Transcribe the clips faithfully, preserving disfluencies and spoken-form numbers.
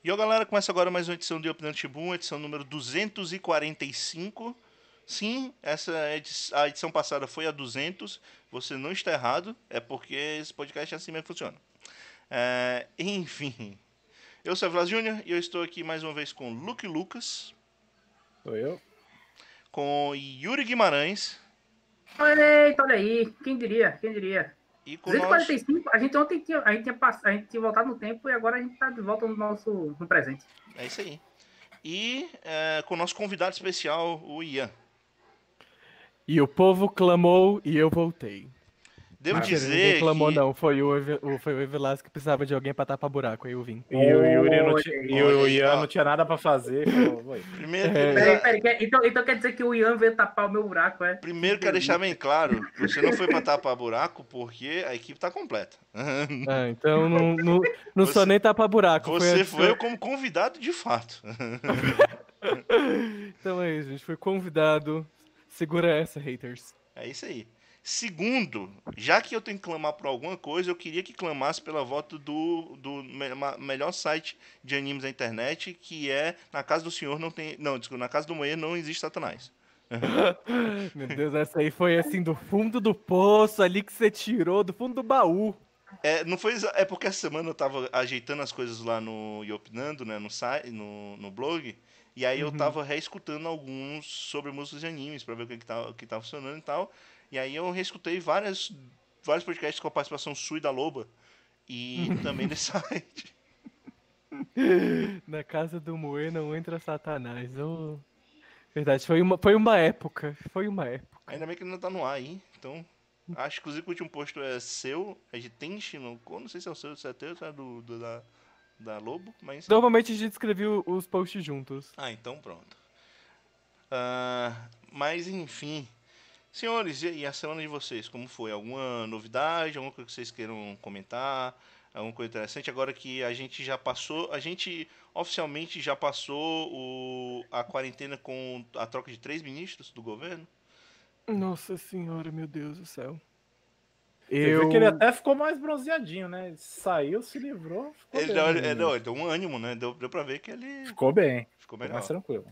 E ó, galera, começa agora mais uma edição do Opinando Shibu, edição número duzentos e quarenta e cinco. Sim, essa edi- a edição passada foi a duzentos. Você não está errado, é porque esse podcast é assim mesmo que funciona. É, enfim, eu sou o Vlas Júnior e eu estou aqui mais uma vez com Luke Lucas, Sou eu. com Yuri Guimarães Eita, olha aí, quem diria, quem diria. e com o nosso, duzentos e quarenta e cinco, a gente ontem tinha, a gente tinha, pass- a gente tinha voltado no tempo e agora a gente tá de volta no nosso no presente. é isso aí, e é, com o nosso convidado especial, o Ian. E o povo clamou e eu voltei. Devo Mentira, dizer ninguém clamou que... não, foi o, Eve- o- foi o Evelasco que precisava de alguém pra tapar buraco, aí eu vim. E o Yuri não Olha tinha, aí. e Olha o aí, Ian ó. não tinha nada pra fazer. Falou, "Vai." Primeiro que É. eles- Peraí, peraí, quer- então, então quer dizer que o Ian veio tapar o meu buraco, é? Primeiro quero deixar bem claro, você não foi pra tapar buraco porque a equipe tá completa. Ah, então não, não, não Você- sou nem tapar buraco. Você a- foi como convidado de fato. Então é isso, gente, foi convidado. Segura essa, haters. É isso aí. Segundo, já que eu tenho que clamar por alguma coisa, eu queria que clamasse pela volta do, do me- ma- melhor site de animes da internet, que é Na Casa do Senhor não tem... Não, desculpa, Na Casa do Moe não existe Satanás. Meu Deus, essa aí foi assim do fundo do poço ali que você tirou, do fundo do baú. É, não foi, exa- é porque essa semana eu tava ajeitando as coisas lá no Yopinando, né, no, site, no, no blog, e aí eu tava reescutando alguns sobre músicas de animes pra ver o que, que, tá, o que tá funcionando e tal. E aí eu reescutei várias, vários podcasts com a participação sua e da Loba, e também desse site. Na casa do Moe não entra Satanás. ô. Verdade, foi uma, foi uma época. Foi uma época. Ainda bem que ele não tá no ar aí, então... Acho que inclusive que o último posto é seu, é de Tenchi, não, não sei se é o seu, se é teu, se é do, do- da, da Lobo, mas... Normalmente a gente escreveu os posts juntos. Ah, então pronto. Ah, mas enfim. Senhores, e aí, a semana de vocês, como foi? Alguma novidade? Alguma coisa que vocês queiram comentar? Alguma coisa interessante? Agora que a gente já passou, a gente oficialmente já passou o, a quarentena com a troca de três ministros do governo? Nossa senhora, meu Deus do céu. Você Eu... viu que ele até ficou mais bronzeadinho, né? Ele saiu, se livrou, ficou Ele bem. deu, né? é, não, ele deu um ânimo, né? Deu, deu pra ver que ele Ficou bem. ficou Ficou melhor. mais tranquilo.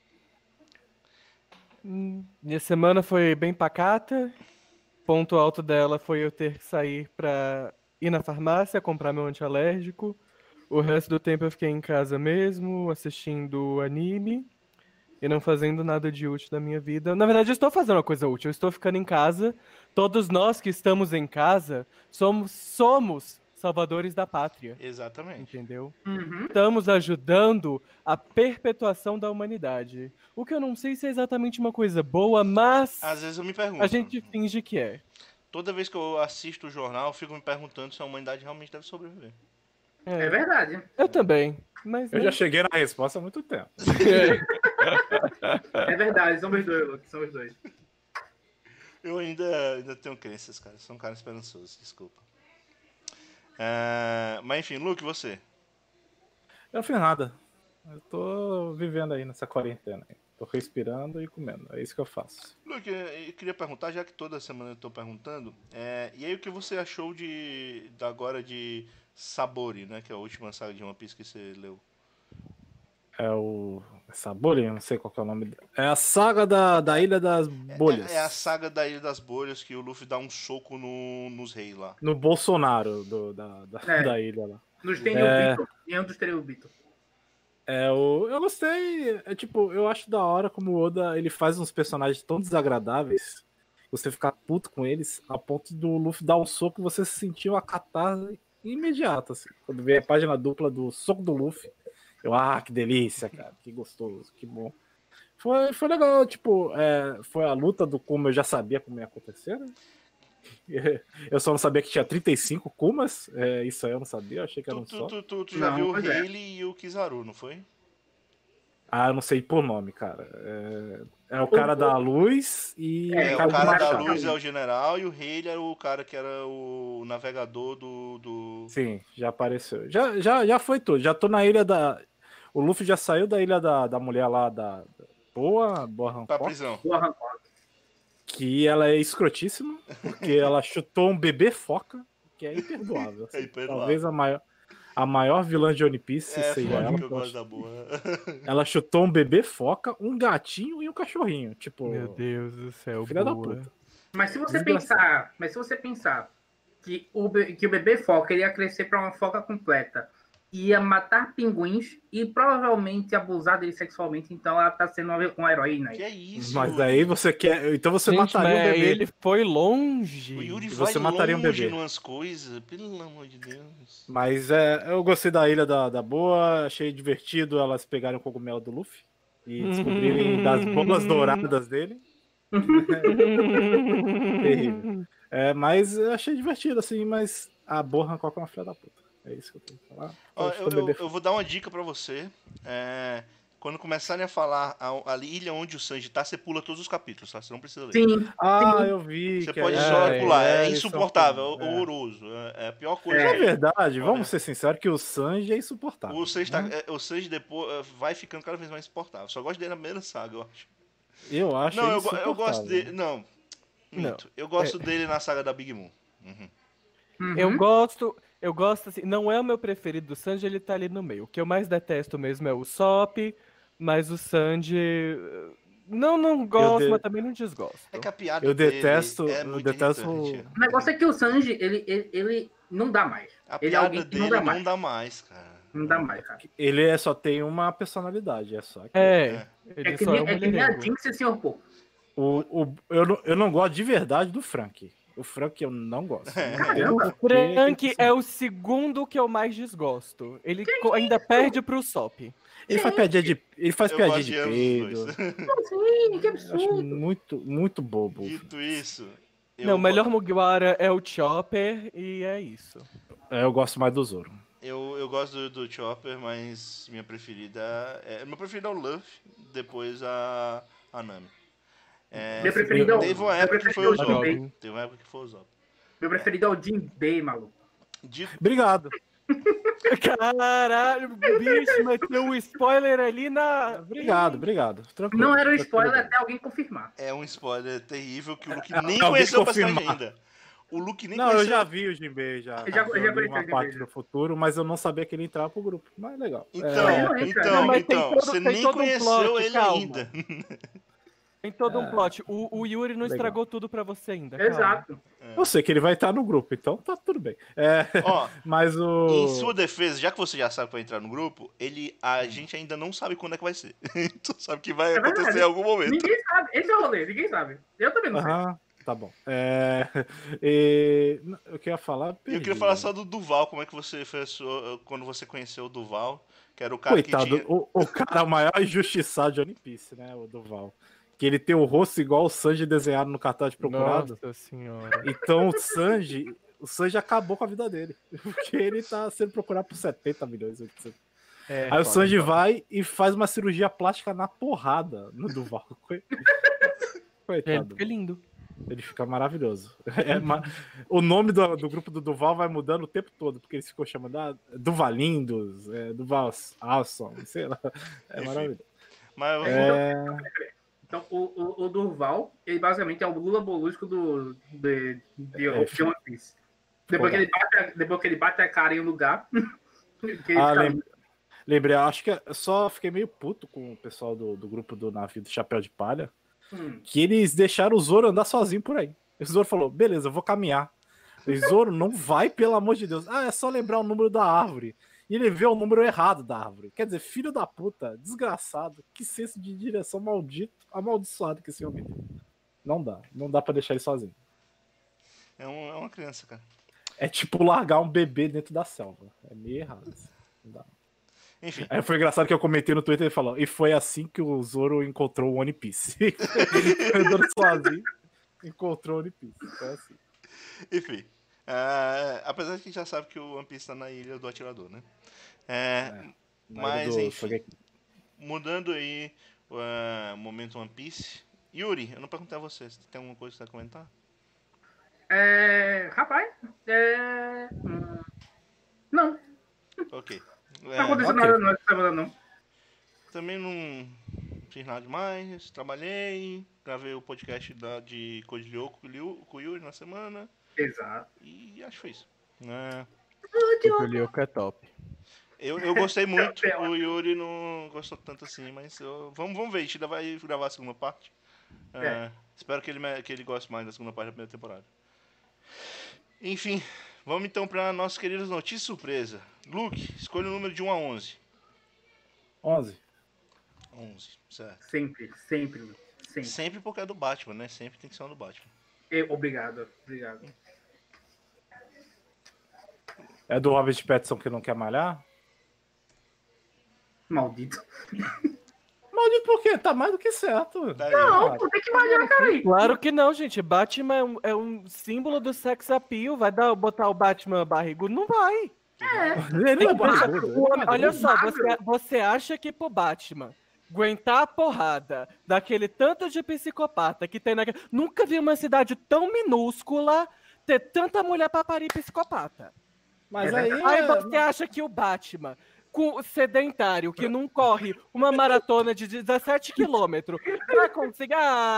Hum, Minha semana foi bem pacata. Ponto alto dela foi eu ter que sair pra ir na farmácia, comprar meu antialérgico. O resto do tempo eu fiquei em casa mesmo, assistindo anime e não fazendo nada de útil da minha vida. Na verdade, eu estou fazendo uma coisa útil, eu estou ficando em casa. Todos nós que estamos em casa somos, somos salvadores da pátria, Exatamente. entendeu? Uhum. Estamos ajudando a perpetuação da humanidade. O que eu não sei se é exatamente uma coisa boa, mas Às vezes eu me pergunto. a gente finge que é. Toda vez que eu assisto o jornal, eu fico me perguntando se a humanidade realmente deve sobreviver. É verdade. Eu também, mas Eu né? já cheguei na resposta há muito tempo. É verdade, somos os dois, Luke, somos os dois. Eu ainda, ainda tenho crenças, cara. Sou um cara esperançoso, desculpa. É, mas enfim, Luke, você? Eu não fiz nada. Eu tô vivendo aí nessa quarentena. aí. Tô respirando e comendo. É isso que eu faço. Luke, eu queria perguntar, já que toda semana eu tô perguntando, é, e aí o que você achou de da agora de Sabori, né? Que é a última saga de One Piece que você leu. É o. Essa bolha, eu não sei qual que é o nome dela. É a saga da, da Ilha das Bolhas. É, é a saga da Ilha das Bolhas que o Luffy dá um soco no, nos reis lá. No Bolsonaro do, da, da, É. da ilha lá. Nos tem É. o Bito. E um dos tem o Bito. É, o, eu gostei. É tipo, eu acho da hora como o Oda ele faz uns personagens tão desagradáveis. Você ficar puto com eles, a ponto do Luffy dar um soco e você sentir uma catarse imediata. Assim. Quando vê a página dupla do soco do Luffy, eu, ah, que delícia, cara, que gostoso, que bom. Foi, foi legal, tipo, é, foi a luta do Kuma, eu já sabia como ia acontecer, né? Eu só não sabia que tinha trinta e cinco Kumas, é, isso aí eu não sabia, eu achei que era Tu, um tu, só. tu, tu, tu já Não, viu o pois é. Rayleigh e o Kizaru, não foi? Ah, eu não sei por nome, cara. É, é o cara da luz e É, É, o o cara, do cara da machado. luz é o general e o Rayleigh era o cara que era o navegador do... do... Sim, já apareceu. Já, já, já foi tudo. Já tô na ilha da. O Luffy já saiu da ilha da, da mulher lá da. Boa, Boa Pra Hancock, prisão. Boa Hancock. que ela é escrotíssima, porque ela chutou um bebê foca, que é imperdoável. assim. É imperdoável. Talvez a maior, a maior vilã de One Piece, É, seja foda ela. que eu gosto da boa. Ela chutou um bebê foca, um gatinho e um cachorrinho. Tipo, Meu Deus do céu, filha da boa. puta. Mas se você Desgraçado. pensar, mas se você pensar que o, be- que o bebê foca ele ia crescer para uma foca completa, ia matar pinguins e provavelmente abusar dele sexualmente, então ela tá sendo uma, uma heroína. Que aí. é isso, Mas Yuri? aí você quer. Então você Gente, mataria um mas bebê. ele foi longe. O Yuri E vai você mataria um longe bebê. numas coisas, pelo amor de Deus. Mas é, eu gostei da Ilha da, da Boa, achei divertido elas pegarem o cogumelo do Luffy e descobrirem das bolas douradas dele. Terrível. É, mas eu achei divertido, assim, mas a Boa Hancock é uma filha da puta. É isso que eu tenho que falar. Ó, Pode eu, ter bebê eu, eu vou dar uma dica pra você. É, quando começarem a falar a, a ilha onde o Sanji tá, você pula todos os capítulos, tá? Você não precisa ler. Sim, Ah, sim. eu vi. Você que pode aí só é, pular. É, é, eles são insuportável, filhos, é é. horroroso. É, é a pior coisa. É. Na que- verdade, Olha. vamos ser sinceros que o Sanji é insuportável. O Sanji, tá, né? é, o Sanji depois é, vai ficando cada vez mais insuportável. Só gosto dele na primeira saga, eu acho. Eu acho Não, ele eu, go- eu gosto insuportável. dele. Não, Não, minto. Eu gosto dele na saga da Big Mom. Uhum. Uhum. Eu gosto, eu gosto assim, não é o meu preferido do Sanji, ele tá ali no meio. O que eu mais detesto mesmo é o Sop, mas o Sanji eh, não não gosto, de- mas também não desgosto. É que a piada Eu dele detesto. é Eu muito detesto. irritante. O negócio é que o Sanji, ele, ele, ele não dá mais. A Ele é piada alguém que dele não dá não mais. dá mais, cara. Não dá mais, cara. Ele é- só tem uma personalidade, é só. aquilo. É, É. ele É que só nem, é um é que nem a mulherengo. Jinx e o senhor Pô. O, o, eu, não, eu não gosto de verdade do Frank. O Frank eu não gosto. É. Não entendo Caramba. por que que Frank ele- é o segundo que eu mais desgosto. Ele co- ainda perde pro Sop. Ele faz piadinha de, ele faz Eu piadinha gosto de de ambos os peido. dois. Sim, que Eu acho absurdo. muito, muito bobo. Dito isso, eu, Não, o go- melhor Mugiwara é o Chopper e é isso. É, eu gosto mais do Zoro. eu, eu gosto do, do Chopper, mas minha preferida é. Meu preferido é o Luffy, depois a, a Nami. É, Meu preferido é o- teve uma meu época que foi o preferido é o Zop. Robin. Teve uma época que foi o Zop. Meu preferido é o Jinbei, maluco. Dito, Obrigado. Caralho, bicho, mas tem um spoiler ali na. Obrigado, obrigado. Tranquilo. Não era um Tranquilo. spoiler até alguém confirmar. é um spoiler terrível que o Luke É, nem alguém conheceu o personagem confirmar. ainda. O Luke nem Não, eu conheceu. já vi o Jinbei, já. Eu já- eu já li conheci uma o parte Jinbei, do futuro, mas eu não sabia que ele entrava pro grupo. Mas legal. Então, É, não entra, então, não, mas tem então, todo- você tem nem todo um conheceu plot, ele calma. ainda. Tem todo um É. plot. O, o Yuri não Legal. estragou tudo pra você ainda. calma. Exato. Eu sei que ele vai estar no grupo, então tá tudo bem. É, Ó, mas o. em sua defesa, já que você já sabe que vai entrar no grupo, ele, a gente ainda não sabe quando é que vai ser. Tu sabe que vai É verdade. acontecer em algum momento. Ninguém sabe. Esse é o rolê, ninguém sabe. Eu também não sei. Aham, tá bom. É, e, eu queria falar. E eu perdi, queria falar né? só do Duval, como é que você fez a sua- quando você conheceu o Duval, que era o cara Coitado, que tinha. o, o cara é o maior injustiçado de One Piece, né? O Duval. Que ele tem o rosto igual o Sanji desenhado no cartaz de procurado. Nossa senhora. Então o Sanji, o Sanji acabou com a vida dele. Porque ele tá sendo procurado por setenta milhões. oitocentos. É, Aí o foda, Sanji foda. vai e faz uma cirurgia plástica na porrada no Duval. Ele Coitado. fica lindo. Ele fica maravilhoso. É ma- O nome do, do grupo do Duval vai mudando o tempo todo, porque eles ficam chamando ah, Duvalindos, é, Duval Alson, sei lá. É Enfim. maravilhoso. Mas eu- É, Então, o, o, o Durval, ele basicamente é o Lula Molusco do, de, de, É, de One Piece. Depois que, ele bate, a- depois que ele bate a cara em um lugar. que ele Ah, fica- lem- lembrei, acho que eu só fiquei meio puto com o pessoal do, do grupo do navio do Chapéu de Palha, Hum. que eles deixaram o Zoro andar sozinho por aí. O Zoro falou, beleza, eu vou caminhar. E Zoro, não vai, pelo amor de Deus. Ah, é só lembrar o número da árvore. E ele vê o número errado da árvore. Quer dizer, filho da puta, desgraçado, que senso de direção maldito, amaldiçoado que esse homem tem. Não dá, não dá pra deixar ele sozinho. é, um- é uma criança, cara. É tipo largar um bebê dentro da selva. É meio errado. Assim. Não dá. Enfim, Aí foi engraçado que eu comentei no Twitter e falou, e foi assim que o Zoro encontrou o One Piece. Andando sozinho, encontrou o One Piece. Foi assim. enfim. Ah, apesar de que a gente já sabe que o One Piece tá na ilha do atirador, né? É, Na mas, ilha do enfim. Shogeki. Mudando aí o momento One Piece. Yuri, eu não perguntei a você, você tem alguma coisa que você quer comentar? É, rapaz, é, hum, não, Ok. não É, tá acontecendo ok. nada não, essa semana, não. também não fiz nada demais, trabalhei, gravei o podcast da, de Code Lyoko com o Liu- com o Yuri na semana Exato. e acho que foi isso. É, O Lyoko é top. Eu, eu gostei muito, o Yuri não gostou tanto assim, mas eu- vamos, vamos ver, a gente ainda vai gravar a segunda parte. É. É, espero que ele, me- que ele goste mais da segunda parte da primeira temporada. Enfim, vamos então para nossas queridas notícias surpresa. Luke, escolha o número de um a onze. onze. onze, certo. Sempre, sempre, Luke, sempre. Sempre porque é do Batman, né? Sempre tem que ser um do Batman. Eu- obrigado, obrigado. É do Robert Pattinson que não quer malhar? Maldito. Maldito por quê? Tá mais do que certo. Tá aí. Não, pô, tem que malhar, cara aí. Claro que não, gente. Batman é um, é um símbolo do sex appeal. Vai dar, botar o Batman barrigudo? Não vai. Ele Tem não é que deixar- barrigudo, ele o é homem- olha magro. só, você, você acha que pro Batman aguentar a porrada daquele tanto de psicopata que tem naquele... Nunca vi uma cidade tão minúscula ter tanta mulher pra parir psicopata. Mas É aí, verdade. Aí é- você acha que o Batman, com o sedentário, que não corre uma maratona de dezessete quilômetros, vai conseguir...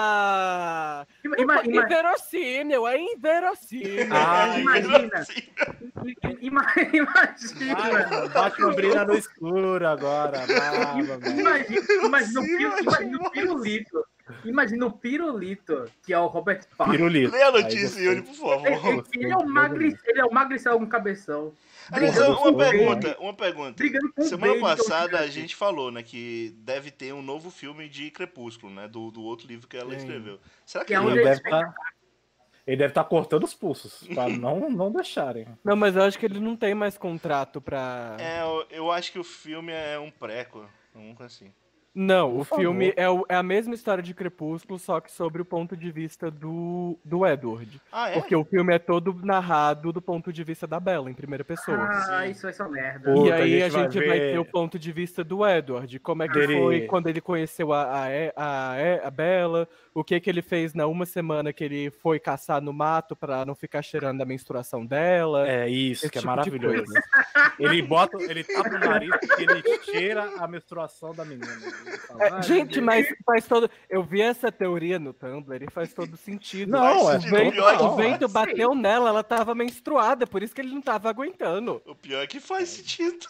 Ah, Ima- ima- ima- inverossímil, é inverossímil. Ah, imagina. Sim. Ima- Imagina. Vai, Batman brilha no escuro agora. Vai, vai. Imagina, imagina, o, Sim, piro- imagina o imagina. pirulito. Imagina o pirulito, que é o Robert Pattinson. Pirulito. Lê a Aí notícia, gostei. Yuri, por favor. Ele, ele é o magri, ele é o magricel com cabeção. Aliás, Brigando uma com o pergunta, Bane, uma pergunta. Brigando com o Semana Bane, que é o passada a gigante. gente falou, né, que deve ter um novo filme de Crepúsculo, né, do, do outro livro que ela Sim. escreveu. Será que Que é ele onde Ele eles deve estar ele deve tá cortando os pulsos, pra não, não deixarem. Não, mas eu acho que ele não tem mais contrato pra... É, eu, eu acho que o filme é um prequel, nunca assim. Não, Por o favor. filme é, o- é a mesma história de Crepúsculo, só que sobre o ponto de vista do, do Edward. Ah, é? Porque o filme é todo narrado do ponto de vista da Bella, em primeira pessoa. Ah, Sim. isso vai ser uma merda. Pô, E Puta, aí a a gente vai gente vai, ver- ter o ponto de vista do Edward, como é que Dele- foi quando ele conheceu a, a, E- a, E- a Bella, o que que ele fez na uma semana que ele foi caçar no mato pra não ficar cheirando a menstruação dela. É isso, Esse que é tipo de maravilhoso. coisa. Ele bota, ele tapa o nariz e ele cheira a menstruação da menina. Ele fala, "Ah, Gente, mas faz todo. Eu vi essa teoria no Tumblr e faz todo sentido. Não, o é vento, pior que o vento faz. bateu nela, ela tava menstruada, por isso que ele não tava aguentando. O pior é que faz sentido.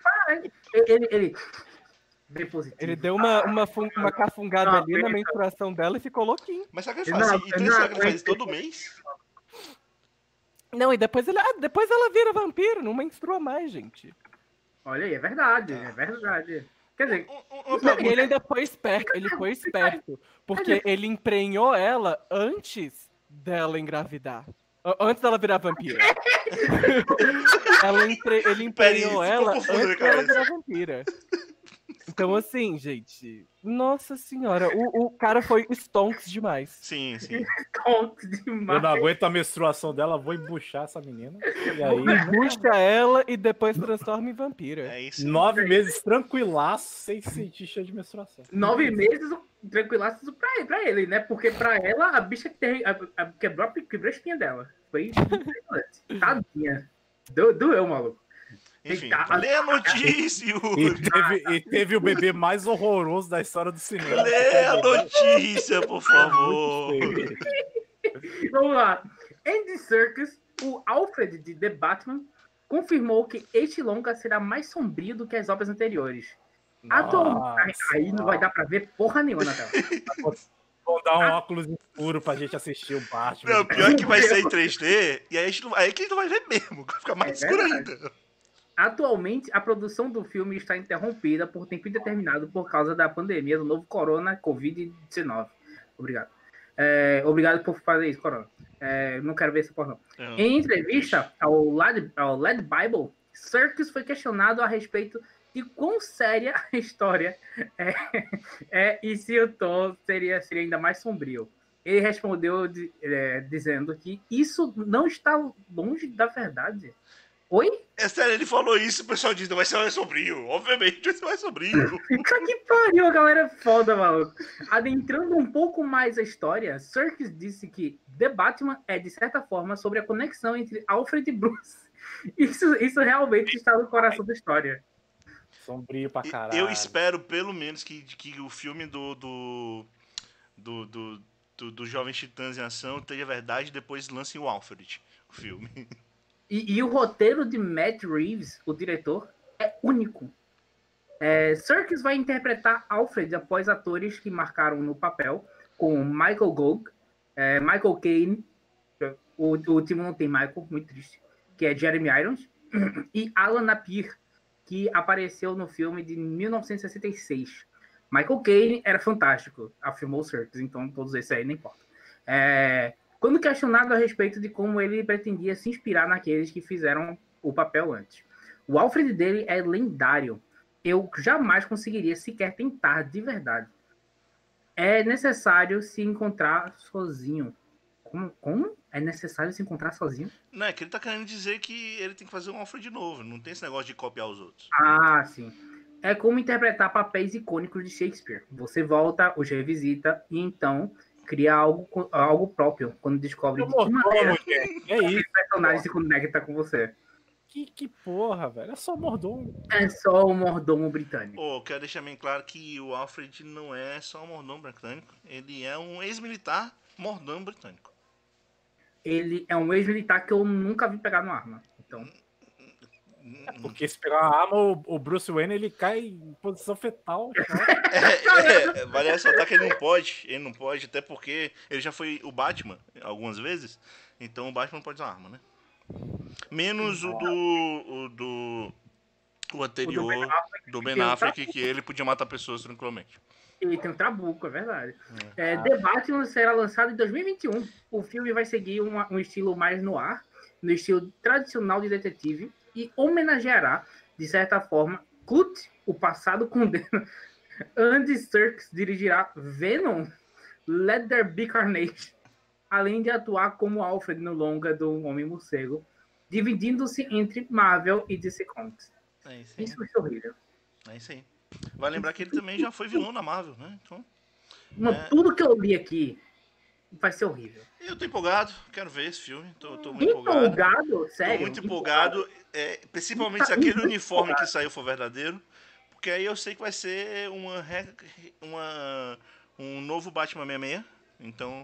Ele, ele... Bem positivo. Ele deu uma, uma, fun- uma cafungada Não, ali na aguenta. menstruação dela e ficou louquinho. Mas será que ele Não, faz, então, não será que ele faz isso aguento. todo mês? Não, e depois, ele, ah, depois ela vira vampiro, não menstrua mais, gente. Olha aí, é verdade, é verdade. Quer dizer, Um- um- Uma Não, e pergunta. ele ainda foi esperto, ele foi esperto, porque ele emprenhou ela antes dela engravidar. A- Antes dela virar vampira. Ela empre- ele emprenhou ficou ela confuso na antes dela cabeça. virar vampira. Então, assim, gente. Nossa senhora, o, o cara foi stonks demais. Sim, sim. tonto eu demais. não aguento a menstruação dela, vou embuchar essa menina. E aí, Busca ela e depois transforma em vampira. É isso. nove meses tranquilaço, sem sentir cheio de menstruação. Nove meses tranquilaços pra ele, pra ele, né? Porque pra ela, a bicha tem, a, a, quebrou, a, quebrou a espinha dela. Foi impressionante. Tadinha. Do, doeu, maluco. Enfim, Tá- lê a notícia, E Yuri. teve, e teve o bebê mais horroroso da história do cinema. Lê a notícia, por favor. Vamos lá. Andy Serkis, o Alfred de The Batman, confirmou que este longa será mais sombrio do que as obras anteriores. Atualmente, aí não vai dar pra ver porra nenhuma na tela. Vou dar um óculos escuro pra gente assistir o Batman. Não, pior que vai ser em três D, e aí, a gente não, aí que a gente não vai ver mesmo, vai ficar mais É escuro verdade. ainda. Atualmente, a produção do filme está interrompida por tempo indeterminado por causa da pandemia do novo corona covid dezenove. Obrigado. É, obrigado por fazer isso, corona. É, não quero ver essa porra, não. É. Em entrevista ao Led, ao Led Bible, Serkis foi questionado a respeito de quão séria a história é, é e se o tom seria, seria ainda mais sombrio. Ele respondeu de- é, dizendo que isso não está longe da verdade. Oi? É sério, ele falou isso, o pessoal diz, não vai ser mais sombrio. Obviamente vai ser mais sombrio. Puta que pariu, a galera é foda, maluco. Adentrando um pouco mais a história, Serkis disse que The Batman é, de certa forma, sobre a conexão entre Alfred e Bruce. Isso, isso realmente está no coração da história. Sombrio pra E caralho. eu espero, pelo menos, que, que o filme do do, do, do, do, do Jovens Titãs em Ação tenha verdade e depois lancem o Alfred, o filme. E, e o roteiro de Matt Reeves, o diretor, é único. É, Serkis vai interpretar Alfred após atores que marcaram no papel, como Michael Gough, é, Michael Caine, o, o último não tem Michael, muito triste, que é Jeremy Irons, e Alan Napier, que apareceu no filme de mil novecentos e sessenta e seis. Michael Caine era fantástico, afirmou Serkis, então todos esses aí não importa. É, quando questionado a respeito de como ele pretendia se inspirar naqueles que fizeram o papel antes. O Alfred dele é lendário. Eu jamais conseguiria sequer tentar de verdade. É necessário se encontrar sozinho. Como? Como? É necessário se encontrar sozinho? Não, é que ele tá querendo dizer que ele tem que fazer um Alfred novo. Não tem esse negócio de copiar os outros. Ah, sim. É como interpretar papéis icônicos de Shakespeare. Você volta, os revisita e então cria algo, algo próprio quando descobre de que maneira é isso. o personagem se conecta com você. Que, que porra, velho. É só mordomo. É só o mordomo britânico. Oh, quero deixar bem claro que o Alfred não é só um mordomo britânico. Ele é um ex-militar mordomo britânico. Ele é um ex-militar que eu nunca vi pegar numa arma. Então... É porque se pegar uma arma, o, o Bruce Wayne ele cai em posição fetal. É, é, vale ressaltar que ele não pode. Ele não pode, até porque ele já foi o Batman algumas vezes. Então o Batman não pode usar arma, né? Menos o do. O do. O anterior, O do Ben Affleck, do Ben que Affleck, tá- que ele podia matar pessoas tranquilamente. Ele tem um trabuco, é verdade. É, The Batman será lançado em dois mil e vinte e um. O filme vai seguir uma- um estilo mais no ar, no estilo tradicional de detetive, e homenageará, de certa forma, Kurt, o passado condena. Andy Serkis dirigirá Venom, Let There Be Carnage, além de atuar como Alfred no longa do Homem-Morcego, dividindo-se entre Marvel e D C Comics. É isso aí. Isso é horrível. É isso aí. Vai lembrar que ele também já foi vilão na Marvel, né? Então, Mano, É. tudo que eu li aqui vai ser horrível. eu tô empolgado, quero ver esse filme. Tô, tô muito empolgado. Empolgado? Sério? Tô muito empolgado, é, principalmente se Tá aquele muito uniforme que empolgado. saiu for verdadeiro, porque aí eu sei que vai ser uma, re- uma um novo Batman sessenta e seis, então...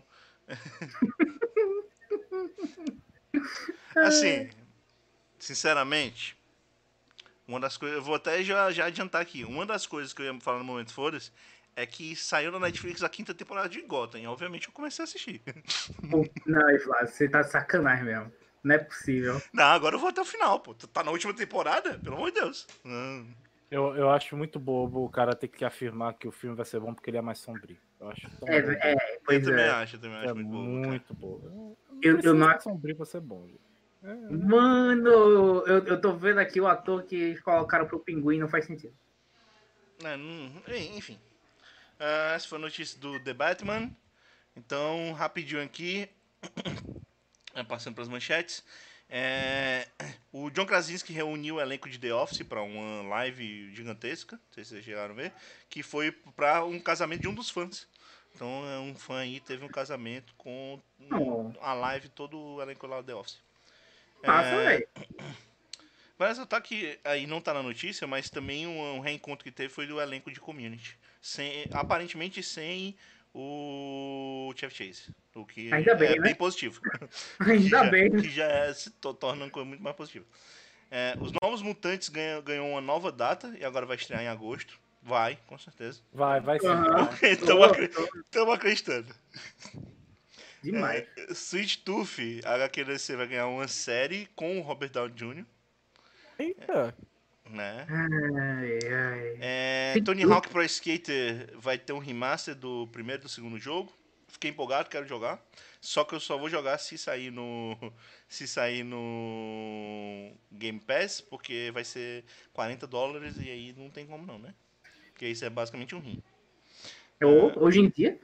Assim, sinceramente, uma das coisas, eu vou até já, já adiantar aqui, uma das coisas que eu ia falar no momento foda-se, é que saiu na Netflix a quinta temporada de Gotham, e obviamente eu comecei a assistir. Pô, não, Flávio, você tá de sacanagem mesmo. Não é possível. Não, agora eu vou até o final, pô. Tá na última temporada? Pelo amor de Deus. Hum. Eu, eu acho muito bobo o cara ter que afirmar que o filme vai ser bom porque ele é mais sombrio. Eu acho tão É, bobo. é, Eu pois também é. acho, eu também acho É muito bobo, cara. muito bobo. Eu- eu não acho acho- sombrio pra ser bom. gente. É, Mano, eu, eu tô vendo aqui o ator que eles colocaram pro Pinguim, não faz sentido. É, não- enfim. Ah, essa foi a notícia do The Batman. Então, rapidinho aqui. É, passando pelas manchetes. É, o John Krasinski reuniu o elenco de The Office para uma live gigantesca. Não sei se vocês chegaram a ver. Que foi para um casamento de um dos fãs. Então, é um fã aí teve um casamento com Oh. a live, todo o elenco lá do The Office. Passa, É, velho. Vai ressaltar que aí não tá na notícia, mas também um, um reencontro que teve foi do elenco de Community. Sem, aparentemente sem o Chevy Chase. O que Ainda é bem, bem né? positivo. Ainda que já, bem. Que já é- se to- torna uma coisa muito mais positiva. É, os Novos Mutantes ganham, ganhou uma nova data e agora vai estrear em agosto. Vai, com certeza. vai, vai sim. Aham. vai. Estamos acreditando. Demais. É, Sweet Tooth, a H Q D C vai ganhar uma série com o Robert Downey Júnior Eita. Né? Ai, ai. É, Sweet Tony Tooth. Hawk Pro Skater vai ter um remaster do primeiro e do segundo jogo. Fiquei empolgado, quero jogar. Só que eu só vou jogar se sair no se sair no Game Pass, porque vai ser quarenta dólares e aí não tem como não, né? Porque isso é basicamente um rim. Eu, hoje em dia,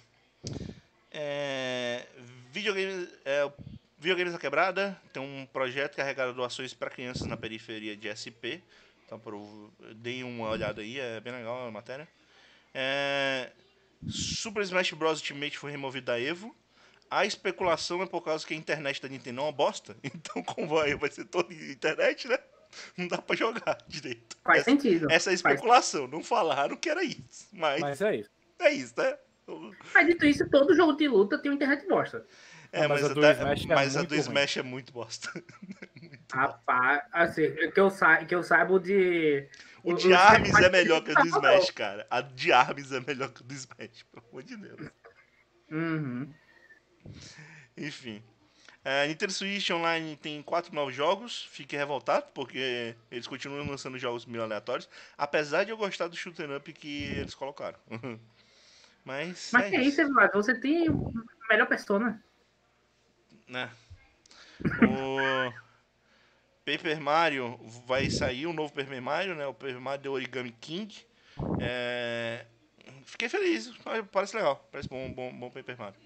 É, videogames, é, videogames da Quebrada tem um projeto que arrecada doações para crianças na periferia de S P. Então, pro, deem uma olhada aí, é bem legal a matéria. É, Super Smash Bros. Ultimate foi removido da Evo. A especulação é por causa que a internet da Nintendo é uma bosta. Então, como vai, vai ser toda internet, né? Não dá pra jogar direito. faz essa, sentido. essa é a Faz- especulação. Não falaram que era isso. Mas, Mas é isso. é isso, né? Mas dito isso, todo jogo de luta tem uma internet bosta. É, mas mas, a do da- Smash é mas a muito do ruim. Smash é muito bosta. Rapaz, assim, que eu, sa que eu saiba de... O de Arms é melhor que o do Smash, cara. A de Arms é melhor que o do Smash, pelo amor de Deus. Uhum. Enfim. A Nintendo Switch Online tem quatro novos jogos. Fique revoltado, porque eles continuam lançando jogos meio aleatórios. Apesar de eu gostar do shoot'em up que eles colocaram. Mas, Mas é que é isso, Eduardo? Você tem a melhor persona. Né? O Paper Mario vai sair, um novo Paper Mario, né? O Paper Mario The Origami King. É... Fiquei feliz, parece legal. Parece bom, bom, bom Paper Mario.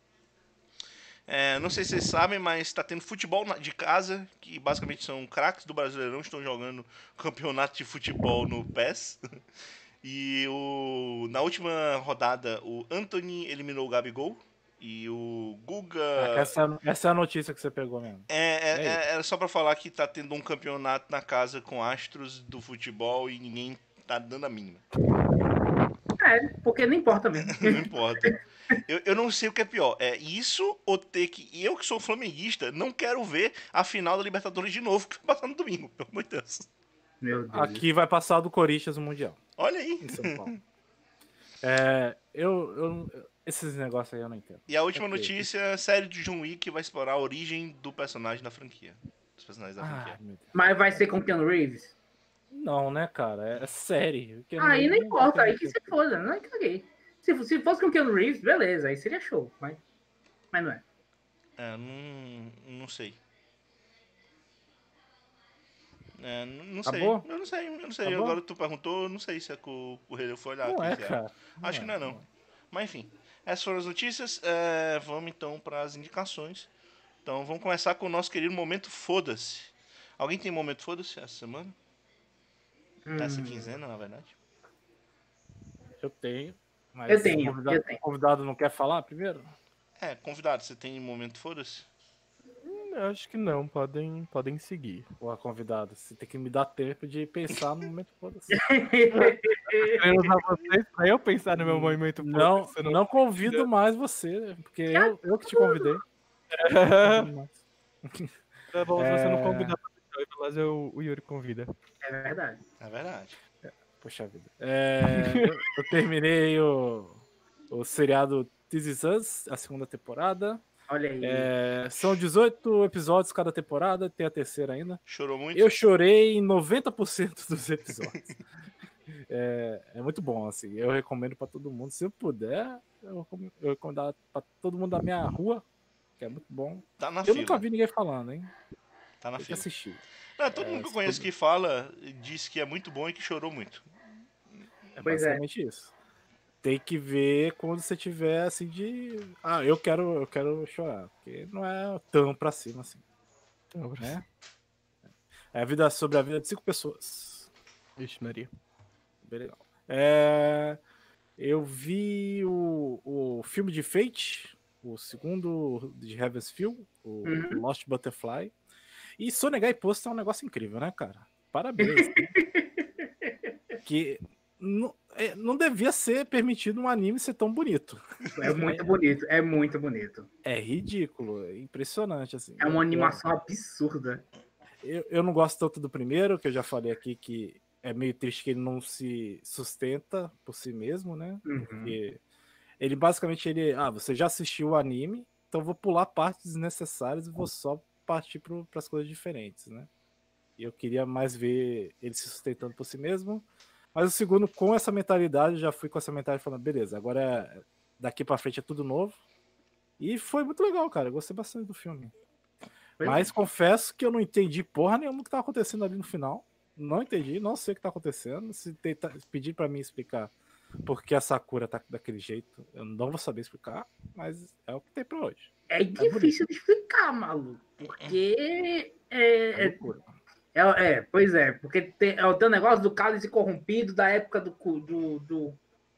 É, não sei se vocês sabem, mas está tendo futebol de casa, que basicamente são craques do Brasileirão, estão jogando campeonato de futebol no P E S. E o, na última rodada, o Anthony eliminou o Gabigol. E o Guga... Ah, essa, essa é a notícia que você pegou mesmo. É, é, É é, era só pra falar que tá tendo um campeonato na casa com astros do futebol e ninguém tá dando a mínima. É, porque não importa mesmo. Não importa. Eu, eu não sei o que é pior. É isso ou ter que... E eu que sou flamenguista, não quero ver a final da Libertadores de novo, que vai passar no domingo, pelo amor de Deus. Meu Deus. Aqui vai passar o do Corinthians no Mundial, Olha aí. em São Paulo. É, eu, eu, esses negócios aí eu não entendo. E a última É que- notícia, a série de John Wick vai explorar a origem do personagem da franquia. Dos personagens da Ah, franquia. meu Deus. Mas vai ser com Keanu Reeves? Não, né, cara? É, é série. O Keanu Aí não Reeves importa, tem aí que se foda, não caguei. Se, se fosse com Keanu Reeves, beleza, aí seria show, mas, mas não é. É, não, não sei. É, não não sei. Acabou? Eu não sei, eu não sei. Acabou? Agora tu perguntou, eu não sei se é que o Correio foi olhar. Não quem é, que era. cara. Acho que não é não. Mas enfim, essas foram as notícias. É, vamos então para as indicações. Então vamos começar com o nosso querido Momento Foda-se. Alguém tem Momento Foda-se essa semana? Essa Hum, quinzena, na verdade. Eu tenho. Mas Eu tenho, o convidado, eu tenho. o convidado não quer falar primeiro? É, convidado, você tem Momento Foda-se? Eu acho que não, podem, podem seguir. Pô, convidado, você tem que me dar tempo de pensar no momento foda-se. Eu usar vocês pra eu pensar no meu movimento. Não, foda-se, não, não convido mais você, né? Porque eu, eu que te convidei. Tá bom, se você não É. convidar pra deixar, mas eu, o Yuri convida. É verdade. É verdade. Poxa vida. É, eu, eu terminei o, o seriado This Is Us, a segunda temporada. Olha aí. É, são dezoito episódios cada temporada, tem a terceira ainda. Chorou muito? Eu chorei em noventa por cento dos episódios. É, é muito bom, assim. Eu recomendo pra todo mundo. Se eu puder, eu recom- eu recomendo pra todo mundo da minha rua, que é muito bom. Tá na Eu fila. nunca vi ninguém falando, hein? Tá na Tem que fila. assistir. Não, todo É, mundo que eu se conheço puder. que fala diz que é muito bom e que chorou muito. É Pois é. basicamente isso. Tem que ver quando você tiver assim de. Ah, eu quero, eu quero chorar. Porque não é tão pra cima assim. Então, Né? É a vida sobre a vida de cinco pessoas. Ixi, Maria. Bem legal. É, eu vi o, o filme de Fate, o segundo de Heaven's Feel, o Uhum. Lost Butterfly. E sonegar imposto é um negócio incrível, né, cara? Parabéns. né? Que não, é, não devia ser permitido um anime ser tão bonito. É muito bonito, é muito bonito. É ridículo, é impressionante, assim. É uma animação absurda. Eu, eu não gosto tanto do primeiro, que eu já falei aqui que é meio triste que ele não se sustenta por si mesmo, né? Uhum. Porque ele basicamente ele, ah, você já assistiu o anime, então vou pular partes desnecessárias e vou só partir para as coisas diferentes, né? E eu queria mais ver ele se sustentando por si mesmo. Mas o segundo, com essa mentalidade, já fui com essa mentalidade falando, beleza, agora é, daqui para frente é tudo novo. E foi muito legal, cara. Eu gostei bastante do filme. Pois Mas confesso que eu não entendi porra nenhuma o que tava acontecendo ali no final. Não entendi, não sei o que tá acontecendo. Se tentar, pedir pra mim explicar por que a Sakura tá daquele jeito, eu não vou saber explicar, mas é o que tem pra hoje. É difícil de explicar, maluco. Porque É é, é, loucura. é, é, pois é, porque tem, é o teu negócio do cálice corrompido da época do cu- do do,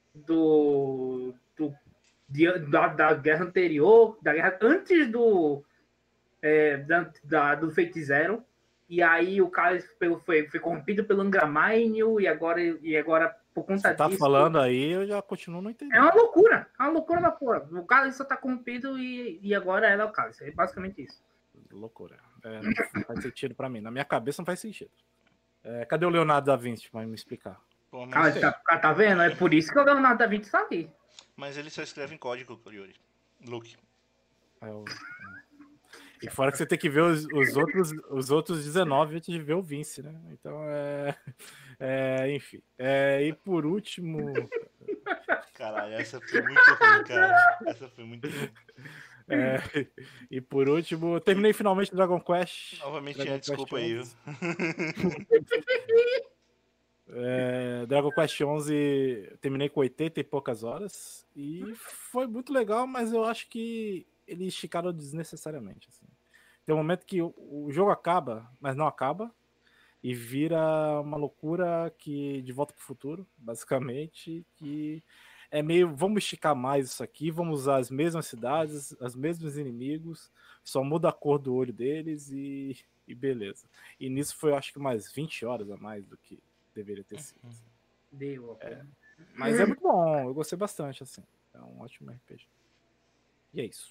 do, do- de- da, da guerra anterior, da guerra antes do é, da, da- do Fate Zero. E aí o cálice foi, foi, foi corrompido pelo Angramine e agora e agora por conta Você tá disso falando aí, eu já continuo não entendendo. é uma loucura, é uma loucura da porra. O cálice só tá corrompido e, e agora ela é o cálice. É basicamente isso. Loucura. É, não, não faz sentido pra mim. Na minha cabeça não faz sentido. É, cadê o Leonardo da Vinci pra me explicar? Pô, Ah, mas, tá, tá vendo? É por isso que o Leonardo da Vinci tá ali. mas ele só escreve em código, Yuri. Luke. É o- E fora que você tem que ver os, os outros, os outros dezenove antes de ver o Vince, né? Então é. é, enfim. É, e por último. Caralho, essa foi muito ruim, cara. Essa foi muito ruim. é, e por último, eu terminei finalmente Dragon Quest. Novamente, Dragon é, desculpa Quest aí, viu? onze. É, Dragon Quest onze, eu terminei com oitenta e poucas horas. E foi muito legal, mas eu acho que eles esticaram desnecessariamente. Assim. Tem um momento que o, o jogo acaba, mas não acaba. E vira uma loucura que de volta pro futuro, basicamente, que é meio, vamos esticar mais isso aqui, vamos usar as mesmas cidades, os mesmos inimigos, só muda a cor do olho deles e, e beleza. E nisso foi, acho que umas vinte horas a mais do que deveria ter sido. assim. Deu, É, mas é muito bom, eu gostei bastante, assim. É um ótimo R P G. E é isso.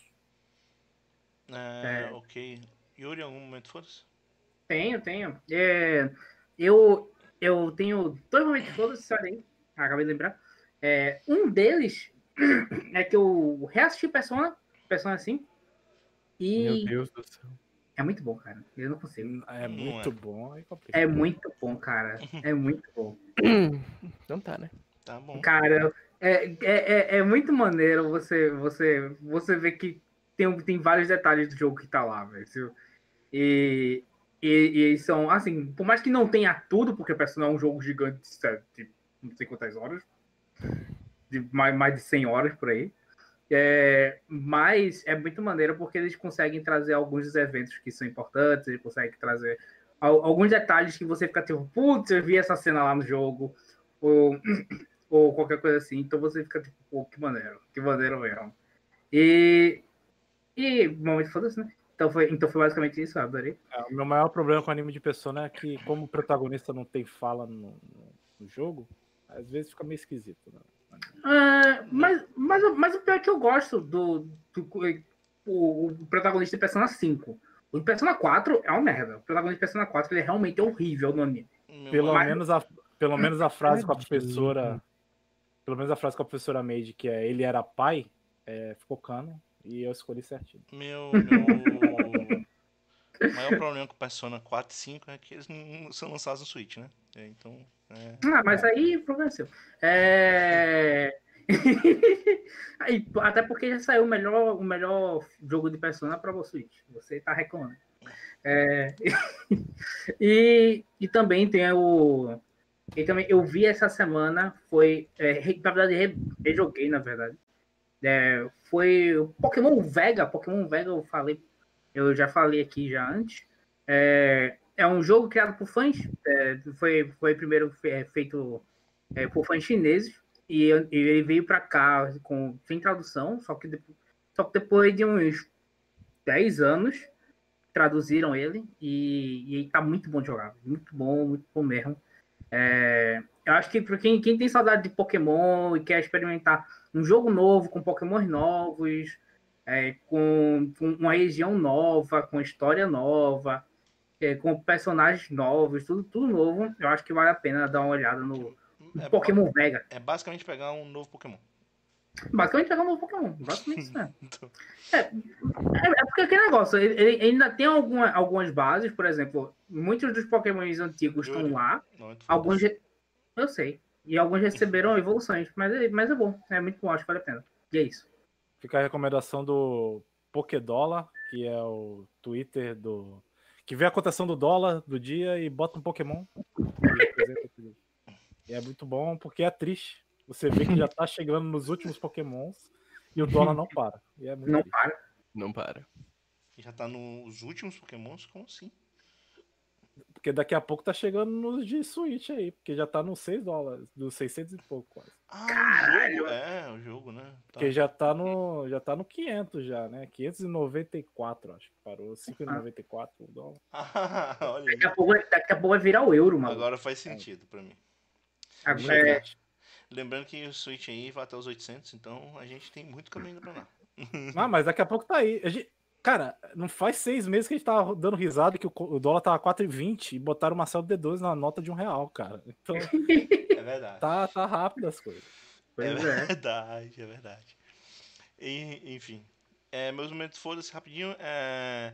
É, É. ok. Yuri, em algum momento foda-se? Tenho, tenho. É, eu, eu tenho dois momentos foda-se, olha aí. Acabei de lembrar. É, um deles é que eu reassisti Persona, Persona cinco. Meu E Deus do céu. é muito bom, cara. Eu não consigo. É Não muito é. bom, aí complica. É muito bom, cara. É muito bom. Então tá, né? Tá bom. Cara, é, é, é, é muito maneiro você, você, você ver que tem, tem vários detalhes do jogo que tá lá, velho. E, e, e eles são, assim, por mais que não tenha tudo, porque Persona é um jogo gigante de não sei quantas horas, de mais, mais de cem horas por aí. É, mas é muito maneiro porque eles conseguem trazer alguns dos eventos que são importantes, eles conseguem trazer al- alguns detalhes que você fica tipo, putz, eu vi essa cena lá no jogo, ou, ou qualquer coisa assim. Então você fica tipo, pô, que maneiro, que maneiro mesmo. E, e momento foda-se, né? Então foi, então foi basicamente isso, eu adorei. É, o meu maior problema com anime de Persona é que, como o protagonista não tem fala no, no- no jogo, às vezes fica meio esquisito. Né? Ah, mas, mas, mas o pior é que eu gosto do, do o, o protagonista de Persona cinco. O de Persona quatro é uma merda. O protagonista de Persona quatro ele é realmente horrível no anime. Meu Pelo mano, menos, a, pelo menos a frase com a Tadinho. professora. Pelo menos a frase com a professora Made, que é ele era pai, é, ficou cano e eu escolhi certinho. meu, meu... O maior problema com o Persona quatro e cinco é que eles não são lançados no Switch, né? É, então, é... Ah, mas aí, problema é seu. É... aí, até porque já saiu o melhor, o melhor jogo de Persona para o Switch. Você tá reclamando. É... e, e também tem o. E também eu vi essa semana, foi. É, na verdade, re- rejoguei, na verdade. É, foi o Pokémon Vega. Pokémon Vega, eu falei, eu já falei aqui já antes. É, é um jogo criado por fãs. É, foi, foi primeiro fe- feito é, por fãs chineses. E, e ele veio para cá com, sem tradução, só que, depois, só que depois de uns dez anos traduziram ele. E, e tá muito bom de jogar. Muito bom, muito bom mesmo. É, eu acho que para quem, quem tem saudade de Pokémon e quer experimentar um jogo novo, com Pokémons novos, é, com, com uma região nova, com história nova, é, com personagens novos, tudo, tudo novo, eu acho que vale a pena dar uma olhada no, no É, Pokémon Vega. é basicamente pegar um novo Pokémon. Basicamente pegar um novo Pokémon, basicamente isso mesmo. Então, É, é, é porque aquele negócio, ele, ele ainda tem alguma, algumas bases, por exemplo, muitos dos Pokémons antigos estão Yuri, lá, não, é alguns foda-se. eu sei. E alguns receberam evoluções, mas é, mas é bom. É muito bom, acho que vale a pena. E é isso. Fica a recomendação do Pokédólar, que é o Twitter do. Que vê a cotação do dólar do dia e bota um Pokémon. E, representa aquilo. E é muito bom porque é triste. Você vê que já tá chegando nos últimos Pokémons e o dólar não para. E é muito Não triste. para. Não para. Já tá nos últimos Pokémons? Como assim? Porque daqui a pouco tá chegando nos de Switch aí, porque já tá nos seis dólares, dos seiscentos e pouco quase. Ah, Caralho. o jogo. É, o jogo, né? Tá. Porque já tá no, já tá no quinhentos já, né? quinhentos e noventa e quatro, acho que parou. cinco e noventa e quatro o dólar. Ah, olha Daqui a aí. pouco, daqui a pouco vai virar o euro, mano. Agora faz sentido pra mim. Agora, é, Lembrando que o Switch aí vai até os oitocentos, então a gente tem muito caminho pra lá. Ah, mas daqui a pouco tá aí. A gente- Cara, não faz seis meses que a gente tava dando risada que o, o dólar tava quatro e vinte e botaram o Marcelo D dois na nota de um real, cara. Então, É verdade. tá, tá rápido as coisas. É Pois é. verdade, é verdade. E, enfim, é, meus momentos foda-se rapidinho. É,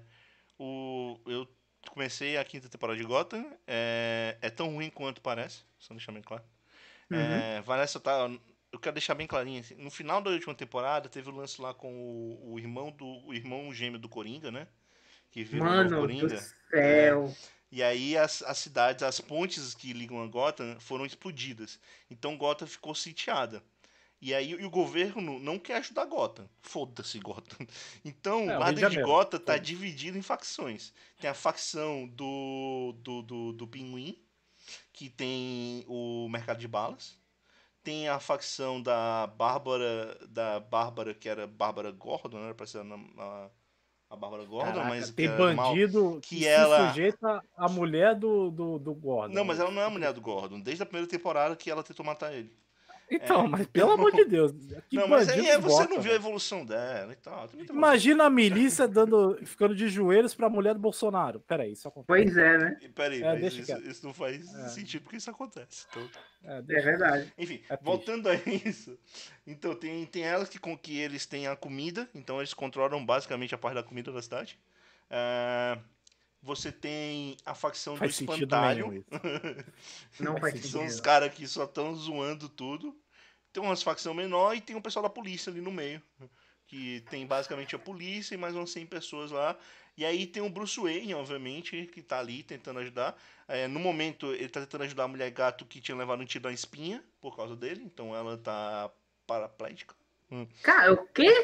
o, eu comecei a quinta temporada de Gotham. É, é tão ruim quanto parece, só deixar bem claro. Uhum. É, Vanessa tá. Eu quero deixar bem clarinho assim. No final da última temporada, teve o lance lá com o, o irmão do o irmão gêmeo do Coringa, né? Que virou o novo Mano do Coringa. céu. E aí as, as cidades, as pontes que ligam a Gotham foram explodidas. Então Gotham ficou sitiada. E aí e o governo não quer ajudar Gotham. Foda-se Gotham. Então, É, o lá Rio de dentro de Janeiro. Gotham tá Foda-se. dividido em facções. Tem a facção do, do, do, do Pinguim, que tem o mercado de balas. Tem a facção da Bárbara, da Bárbara, que era Bárbara Gordon, né? Era pra ser a, a, a Bárbara Gordon, Caraca, mas que tem era mal. bandido que que, ela- se sujeita à mulher do, do, do Gordon. Não, mas ela não é a mulher do Gordon. Desde a primeira temporada que ela tentou matar ele. Então, É, mas então- pelo amor de Deus. Que não, mas aí bandidos é, você Gotham, não viu a velho. evolução dela e tal. Também tem uma- Imagina a milícia dando, ficando de joelhos pra mulher do Bolsonaro. Peraí, isso acontece. Pois é, né? E Peraí, É, mas deixa isso, quieto. isso não faz É. sentido porque isso acontece. Então, É, É deixa- verdade. enfim, É triste. voltando a isso. Então, tem, tem elas que, com que eles têm a comida. Então, eles controlam basicamente a parte da comida da cidade. Ah, você tem a facção Faz do sentido espantalho. nenhum isso. Não faz Faz São os sentido. caras que só estão zoando tudo. Tem umas facção menor e tem o pessoal da polícia ali no meio. Que tem basicamente a polícia e mais umas cem pessoas lá. E aí tem o Bruce Wayne, obviamente, que tá ali tentando ajudar. É, no momento, ele tá tentando ajudar a mulher gato que tinha levado um tiro na espinha por causa dele. Então ela tá paraplégica. Cara, o quê?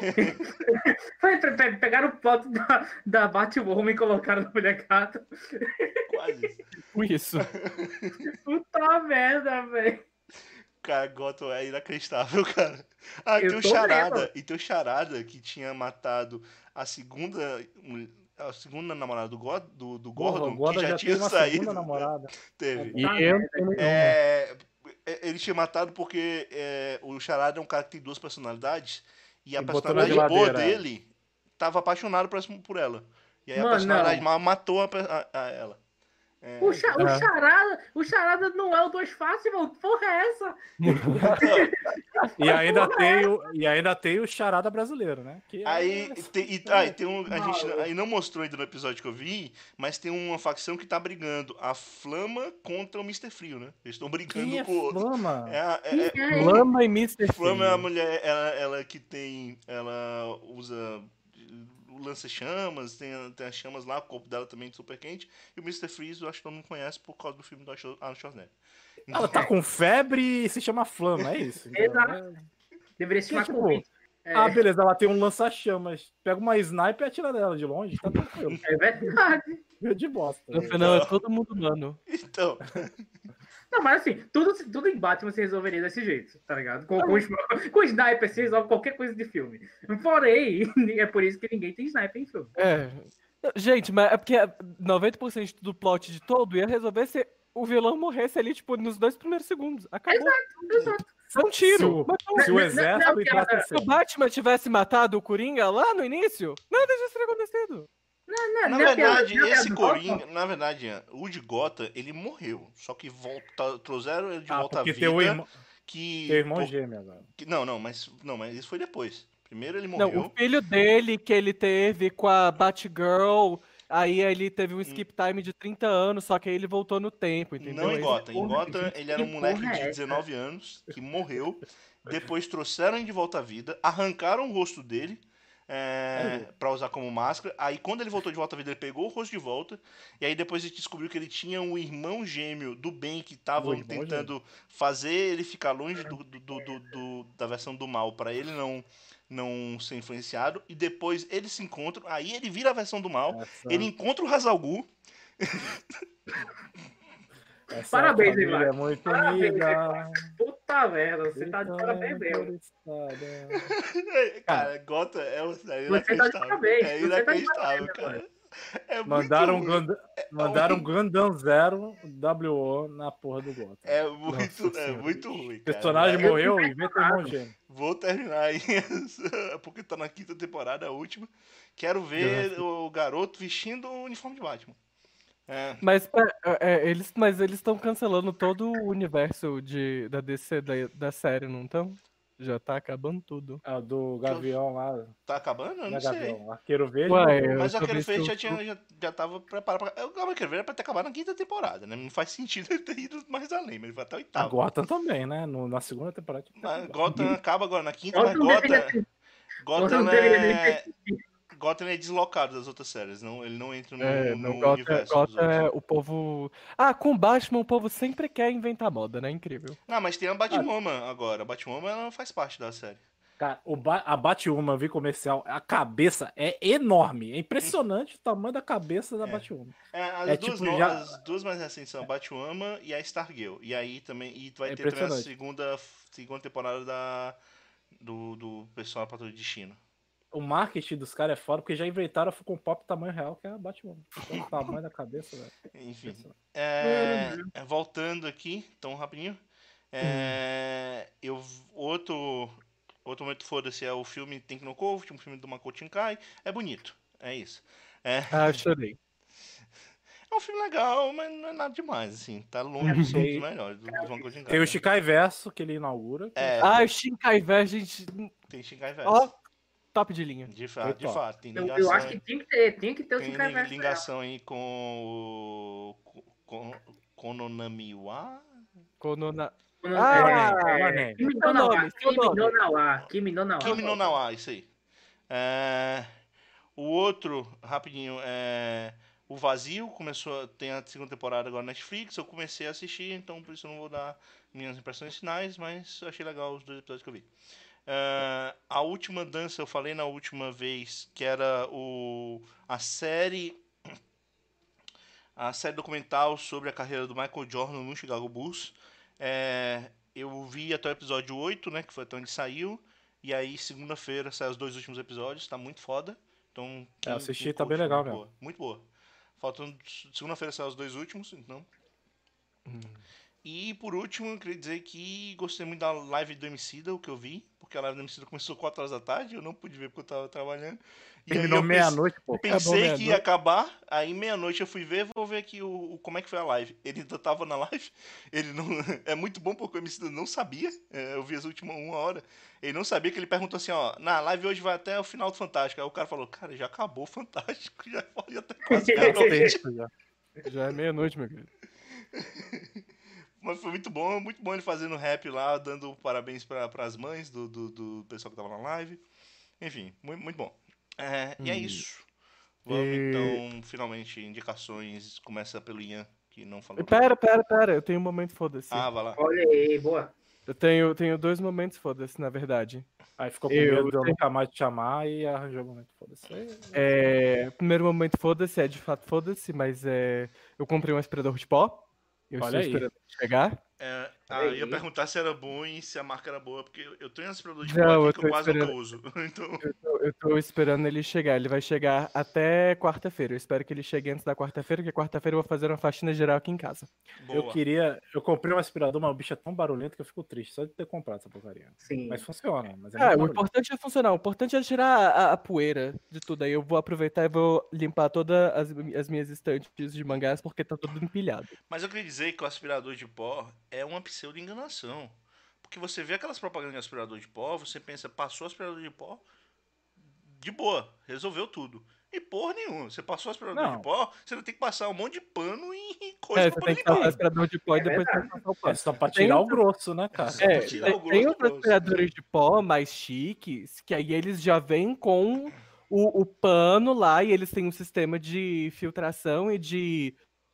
Foi, pe- pe- pegaram foto da, da Batwoman e colocaram na mulher gato. Quase isso. Com isso. Puta merda, velho. Cara, Gotham é inacreditável, cara. Ah, e Eu tem o tô Charada. vendo. E tem o Charada que tinha matado a segunda. A segunda namorada do, God, do, do Porra, Gordon, o Gordon que já, já tinha tem uma saído. segunda namorada. Teve. E Tá eu merda. também não. É, ele tinha matado porque é, o Charada é um cara que tem duas personalidades. E a E botou na personalidade boa geladeira. dele tava apaixonado por, por ela. E aí Mano, a personalidade não. má matou a, pe- a- a ela. É, O, cha- o É. charada, o charada não é o dois fácil, mano. Que porra é essa? E ainda tem o, e ainda tem o charada brasileiro, né? Que é- Aí tem, e, ah, e tem um. A Maluco. gente aí não mostrou ainda no episódio que eu vi, mas tem uma facção que tá brigando. A Flama contra o mister Frio, né? Eles estão brigando Quem é com o outro. Flama? É, a- é, é- Quem é ele? Lama e mister Flama é a Frio. mulher, ela, ela que tem. Ela usa lança-chamas, tem, tem as chamas lá, o corpo dela também é super quente. E o mister Freeze, eu acho que todo mundo conhece por causa do filme do Arnold Schwarzenegger. Ela tá com febre e se chama Flama, é isso? Então, Exato. é- Deveria se chamar tipo, Covid. É, Ah, beleza, ela tem um lança-chamas. Pega uma sniper e atira dela de longe, tá tranquilo. é verdade. De bosta. No final é todo mundo humano. Então, Não, mas assim, tudo, tudo em Batman se resolveria desse jeito, tá ligado? Com, com, os- com sniper se resolve qualquer coisa de filme. Porém, é por isso que ninguém tem sniper em filme. É. Gente, mas é porque noventa por cento do plot de todo ia resolver se o vilão morresse ali, tipo, nos dois primeiros segundos. Acabou. Exato. Foi um Se tiro. o, Matou. se o exército entrasse em Se o cena. Batman tivesse matado o Coringa lá no início, nada disso teria acontecido. Não, na não é piada- verdade, não é esse piada do Coringa, Batman? na verdade, Ian, o de Gotham, ele morreu. Só que volta, trouxeram ele de Ah, volta à porque vida. tem o irmão, que, tem o irmão por- gêmeo agora. que- não, não, mas não, mas isso foi depois. Primeiro ele Não, morreu. o filho dele que ele teve com a Batgirl, aí ele teve um skip time de trinta anos, só que aí ele voltou no tempo, entendeu? Não em Aí- Gotham. Em porra, Gotham, gente, ele era um que moleque porra é de essa? dezenove anos que morreu. Depois trouxeram ele de volta à vida, arrancaram o rosto dele é, pra usar como máscara. Aí, quando ele voltou de volta à vida, ele pegou o rosto de volta. E aí, depois a gente descobriu que ele tinha um irmão gêmeo do bem que O estavam irmão tentando fazer ele ficar longe do, do- do- do- do- da versão do mal, pra ele não, não ser influenciado. E depois eles se encontram. Aí ele vira a versão do mal. Essa- Ele encontra o Hazal Ghul. essa Parabéns, família Ivan. é muito Parabéns, unida. Puta merda, você tá de Então, parabéns mesmo. conquistada. Cara, Gotham é uma série Você tá de inacreditável. parabéns, É você tá de inacreditável, parabéns, cara. É Mandaram um muito ruim. Gundam, mandaram um Gundam Zero W O na porra do Gotham. É muito, Nossa é senhora. muito ruim, O cara. personagem Vai- morreu e inventa irmão gêmeo. Vou terminar aí, porque tá na quinta temporada, a última. Quero ver o garoto vestindo o uniforme de Batman. É, Mas, pera, é, é, eles, mas eles estão cancelando todo o universo de, da D C da, da série, não estão? Já tá acabando tudo. Ah, do Gavião lá. tá acabando? Eu Não não é sei. Gavião, Arqueiro Verde. Ué, morreu. eu Mas só o Arqueiro vi Verde que já, o- tinha, já, já tava preparado pra... O Arqueiro Verde era pra ter acabado na quinta temporada, né? Não faz sentido ele ter ido mais além, mas ele vai até a A oitava. Gotham também, né? No- na segunda temporada. tinha que ter Mas acabado. Gotham acaba agora na quinta, mas Gotham deveria Gotham... ter- Gotham Gotham deveria nem é... ter- Gotham é deslocado das outras séries, não, ele não entra no, É, no não, Gotham, universo dos Gotham é outros. o povo. Ah, com Batman o povo sempre quer inventar moda, né? Incrível. Ah, mas tem a Batwoman agora. A Batwoman ela faz parte da série. Cara, o ba a Batwoman, eu vi comercial, a cabeça é enorme. É impressionante o tamanho da cabeça da É. Batwoman. É, as, É duas, tipo, no- já- as duas mais recentes são a Batwoman e a Stargirl. E aí também. E vai É ter também a impressionante. segunda, segunda temporada da, do, do pessoal da Patrulha de Destino. O marketing dos caras é foda, porque já inventaram a Funko Pop tamanho real, que é a Batwoman. Então, o tamanho da cabeça, velho. Enfim. Impressionante. É, é, voltando aqui, tão rapidinho. É, eu, outro, outro momento foda-se é o filme Tem que no Cove, um filme do Makoto Shinkai. É bonito. É isso. É, Ah, eu chorei. é um filme legal, mas não é nada demais, assim. Tá longe de ser um dos Tem- melhores do, do Makoto Shinkai. Tem o né? Shikai Verso, que ele inaugura. que É, Ah, o Shinkai Verso, gente. tem Shinkai Verso. Ó, top de linha. De fato, Foi de top. fato, tem Eu, ligação, eu acho que tinha que ter, tinha que ter o tem Shinkai li- Verso. ligação aí com o com, Kononamiwa? Konona... Quando- Ah, é, é, Kimi seu no Na wa, nome, seu Kimi no nome. Na wa, Kimi no Na wa. Kimi no Nawa, isso aí. É, o outro, rapidinho, é O Vazio, começou, tem a segunda temporada agora na Netflix, eu comecei a assistir, então por isso eu não vou dar minhas impressões finais, mas eu achei legal os dois episódios que eu vi. É, a Última Dança, eu falei na última vez, que era o, a série a série documental sobre a carreira do Michael Jordan no Chicago Bulls. É, eu vi até o episódio oito, né, que foi até onde saiu, e aí segunda-feira saem os dois últimos episódios, tá muito foda. Então, É, eu assisti, quem tá bem curte, legal muito mesmo. boa, muito boa. Faltando segunda-feira saem os dois últimos, então. E por último, eu queria dizer que gostei muito da live do Emicida, o que eu vi, porque a live do Emicida começou quatro horas da tarde, eu não pude ver porque eu tava trabalhando. E aí Terminou eu pensei- meia-noite, pô. Pensei meia-noite. que ia acabar, aí meia-noite eu fui ver, vou ver aqui o, o- como é que foi a live. Ele ainda tava na live, ele não. É muito bom porque o Emicida não sabia, é, eu vi as últimas uma hora, ele não sabia que ele perguntou assim, ó, na live hoje vai até o final do Fantástico. Aí o cara falou, cara, já acabou o Fantástico, já foi até quase meia-noite. Já. Já é meia-noite, meu querido. Mas foi muito bom, muito bom ele fazendo rap lá, dando parabéns para as mães do, do, do pessoal que tava na live. Enfim, muito, muito bom. É, E é isso. Vamos E- então, finalmente, indicações. Começa pelo Ian, que não falou. Pera, pera, pera, eu tenho um momento foda-se. Ah, vai lá. Olha aí, boa. Eu tenho, tenho dois momentos foda-se, na verdade. Aí ficou com Eu medo de eu tenho- nunca mais te chamar e arranjou o momento. Foda-se. É, o primeiro momento foda-se é de fato foda-se, mas é, eu comprei um aspirador de pó. Eu Olha estou aí. esperando ele chegar. É, ah, Olha eu ia aí. perguntar se era bom e se a marca era boa, porque eu- eu tenho um aspirador de Não, pó eu aqui que eu tô quase nunca esperando. uso. Então, Eu tô, eu tô esperando ele chegar. Ele vai chegar até quarta-feira. Eu espero que ele chegue antes da quarta-feira, porque quarta-feira eu vou fazer uma faxina geral aqui em casa. Eu boa. queria. Eu comprei um aspirador, mas o bicho é tão barulhento que eu fico triste só de ter comprado essa porcaria. Sim. Mas funciona. Mas é Ah, muito o barulhento. importante é funcionar. O importante é tirar a, a poeira de tudo. Aí eu vou aproveitar e vou limpar todas as, as minhas estantes de mangás, porque tá tudo empilhado. Mas eu queria dizer que o aspirador de pó é uma pseudo-enganação. Porque você vê aquelas propagandas de aspirador de pó, você pensa, passou o aspirador de pó, de boa, resolveu tudo. E porra nenhuma, você passou o aspirador Não. de pó, você não tem que passar um monte de pano e coisa É, pra você poder tem que limpar. passar o aspirador de pó e É depois verdade. tem que passar o É pano. só pra Tem tirar o outro- grosso, né, cara? Só É, pra tirar tem, o tem grosso outros grosso. aspiradores de pó mais chiques, que aí eles já vêm com o, o pano lá e eles têm um sistema de filtração e de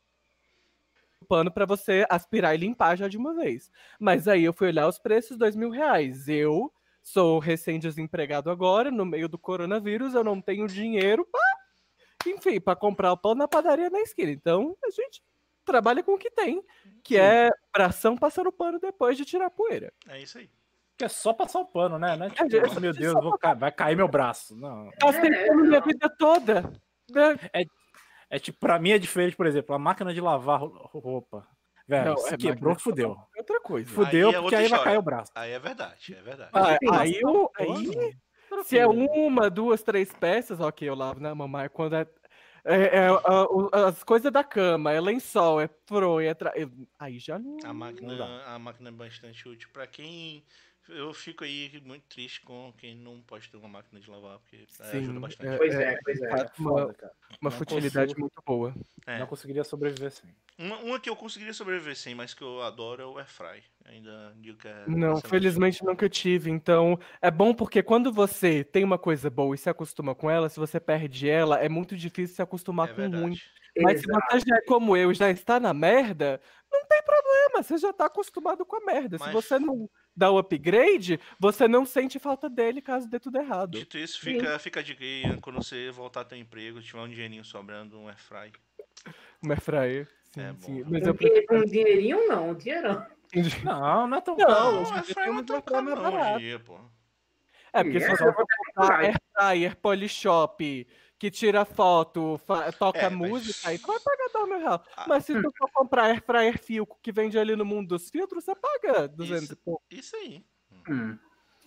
pano pra você aspirar e limpar já de uma vez. Mas aí eu fui olhar os preços, dois mil reais. Eu sou recém-desempregado agora, no meio do coronavírus, eu não tenho dinheiro pra, enfim, pra comprar o pão na padaria na esquina. Então a gente trabalha com o que tem, que é bração passando pano depois de tirar a poeira. É isso aí. Que é só passar o pano, né? Não é tipo, É, oh, meu só Deus, vou ca- vai cair meu braço. Não. Gastei É, pano minha não. vida toda. Né? É tipo, pra mim é diferente, por exemplo, a máquina de lavar ro- roupa. Velho, Não, se é quebrou, máquina de fudeu. lavar é outra coisa. Fudeu, Aí é porque outra aí vai história. cair o braço. Aí é verdade, é verdade. Ah, Sim, aí, o, aí, Outra se é coisa. uma, duas, três peças, ok, eu lavo na mão, mas quando é, é- é, a- o- as coisas da cama, é lençol, é fronha, é tra... eu- aí já não... A Não máquina, dá. a máquina é bastante útil pra quem. Eu fico aí muito triste com quem não pode ter uma máquina de lavar, porque Sim, ajuda bastante. é- Pois é, pois de é. fato, É foda, uma, cara. uma Não futilidade consigo- muito boa. É. Não conseguiria sobreviver sem. Uma, uma que eu conseguiria sobreviver sem, mas que eu adoro é o Airfry. Ainda digo que é. Não, excelente. felizmente nunca tive. Então, é bom porque quando você tem uma coisa boa e se acostuma com ela, se você perde ela, é muito difícil se acostumar É com ruim. verdade. Mas se Exato. você já é como eu, já está na merda, não tem problema, você já está acostumado com a merda. Se Mas- você não dá o upgrade, você não sente falta dele caso dê tudo errado. Dito isso, fica, fica a dica aí, quando você voltar a ter emprego, tiver um dinheirinho sobrando, um Airfry. Um airfryer. Sim, É bom. sim. Mas Um, eu dinhe- um dinheirinho não, um dinheirão. prefiro... Não, não é tão Não, caro. hoje em dia Airfry tem não é uns tão airfryer caro mais não hoje em baratos. dia, pô. É, porque se É, você eu for vou comprar procurar. airfryer, polishop, que tira foto, fa- toca É, mas- música, aí tu vai pagar dois mil reais. Ah. Mas se tu for comprar airfryer Filco, que vende ali no mundo dos filtros, você paga duzentos Isso. e pouco. Isso aí. Hum.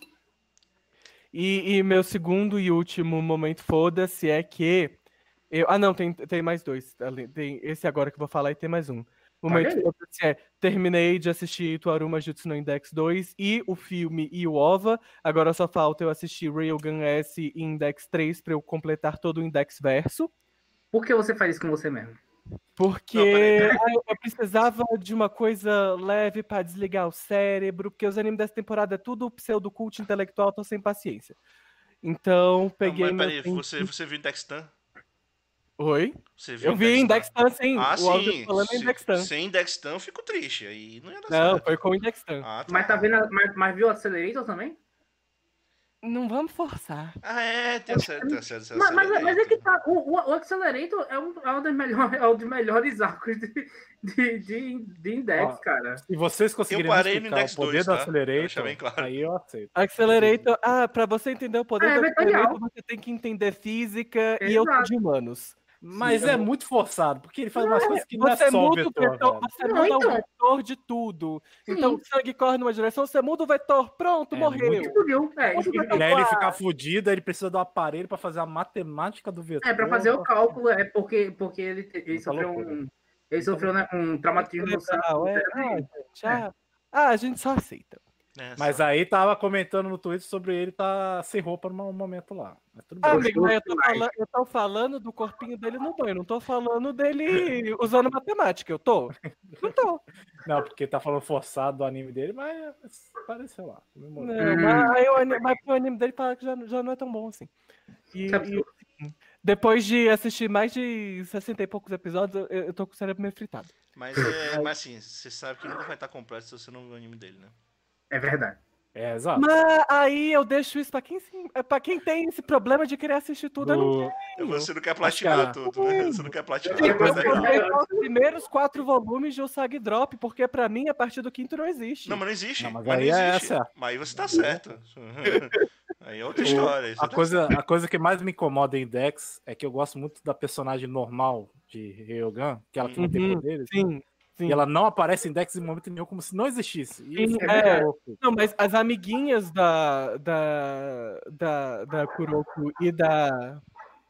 E, e meu segundo e último momento foda-se é que... Eu, ah, não, tem, tem mais dois. ali- Tem esse agora que eu vou falar e tem mais um. O momento Olha aí. foda-se é, terminei de assistir Toaruma Jutsu no Index dois e o filme e o OVA. Agora só falta eu assistir Railgun S e Index três pra eu completar todo o Index verso. Por que você faz isso com você mesmo? Porque Não, peraí, peraí. ah, eu eu precisava de uma coisa leve pra desligar o cérebro, porque os animes dessa temporada é tudo pseudo-cult intelectual, tô sem paciência. Então, peguei Não, mas meu peraí, você, tempo- você viu Indextan? Oi? Você viu Eu vi Indextan, sim. Ah, o áudio sim. falando é Se- Indextan. Sem Indextan eu fico triste. Aí não ia dar Não, certo. foi com o Indextan. Ah, tá. Mas tá vendo, a- mas, mas viu o Accelerator também? Não vamos forçar. Ah, é, tem a série, tem a série, tem a Mas, mas, série mas é que dele. tá. O, o, o Accelerator é um, é um dos melhores, é um dos melhores arcos de, de, de, de Index, Ó, cara. Se vocês conseguirem Eu parei no explicar Index o poder dois, do tá? Pra deixar Accelerator, bem claro. aí eu aceito. Accelerator. Ah, pra você entender o poder Ah, é do vetorial. Accelerator, você tem que entender física e eu tô Exato. de humanos. Mas Sim, é eu- muito forçado, porque ele faz umas coisas que não é Você só o muda o vetor, vetor, velho. você Não, muda então. o vetor de tudo. Sim. Então o sangue corre numa direção, você muda o vetor, pronto, É morreu. muito- Explodiu. É, Onde vai E aí ele Uau. fica fudido, aí ele precisa do aparelho pra fazer a matemática do vetor. é pra fazer o cálculo, é porque, porque ele, te- ele Muita sofreu loucura. um. Ele sofreu né, um traumatismo no Cerebral, é. cérebro. Ah, gente, ah, ah, a gente só aceita. É, Mas só- aí tava comentando no Twitter sobre ele tá sem roupa num momento lá. Mas tudo Ah, bem. amigo, mas eu tô, demais. falando, eu tô falando do corpinho dele no banho, não tô falando dele usando matemática, eu tô? Não tô. Não, porque tá falando forçado do anime dele, mas pareceu lá. Não, comemorou. mas, aí o anime, mas o anime dele fala que já, já não é tão bom assim. E, Que absurdo. e, assim, depois de assistir mais de sessenta e poucos episódios, eu, eu tô com o cérebro meio fritado. Mas, é, mas assim, você sabe que nunca vai estar completo se você não viu o anime dele, né? É verdade. É, exato. Mas aí eu deixo isso pra quem, sim- pra quem tem esse problema de querer assistir tudo. Eu não Do- tenho. Você não quer platinar que a- tudo, né? Você não quer platinar. Eu Eu Mas vou é vou legal. pegar os primeiros quatro volumes de Usagi Drop, porque pra mim, a partir do quinto não existe. Não, mas não existe. Não, mas mas aí não é existe. essa. Mas aí você tá certo. Aí é outra história. aí você A tá coisa, a coisa que mais me incomoda em Dex é que eu gosto muito da personagem normal de Ryogan, que ela que não tem Uhum, poderes. Sim, sim. E ela não aparece em Dex em momento nenhum, como se não existisse. E Sim, isso é. muito louco. Não, mas as amiguinhas da, da, da, da Kuroko e da,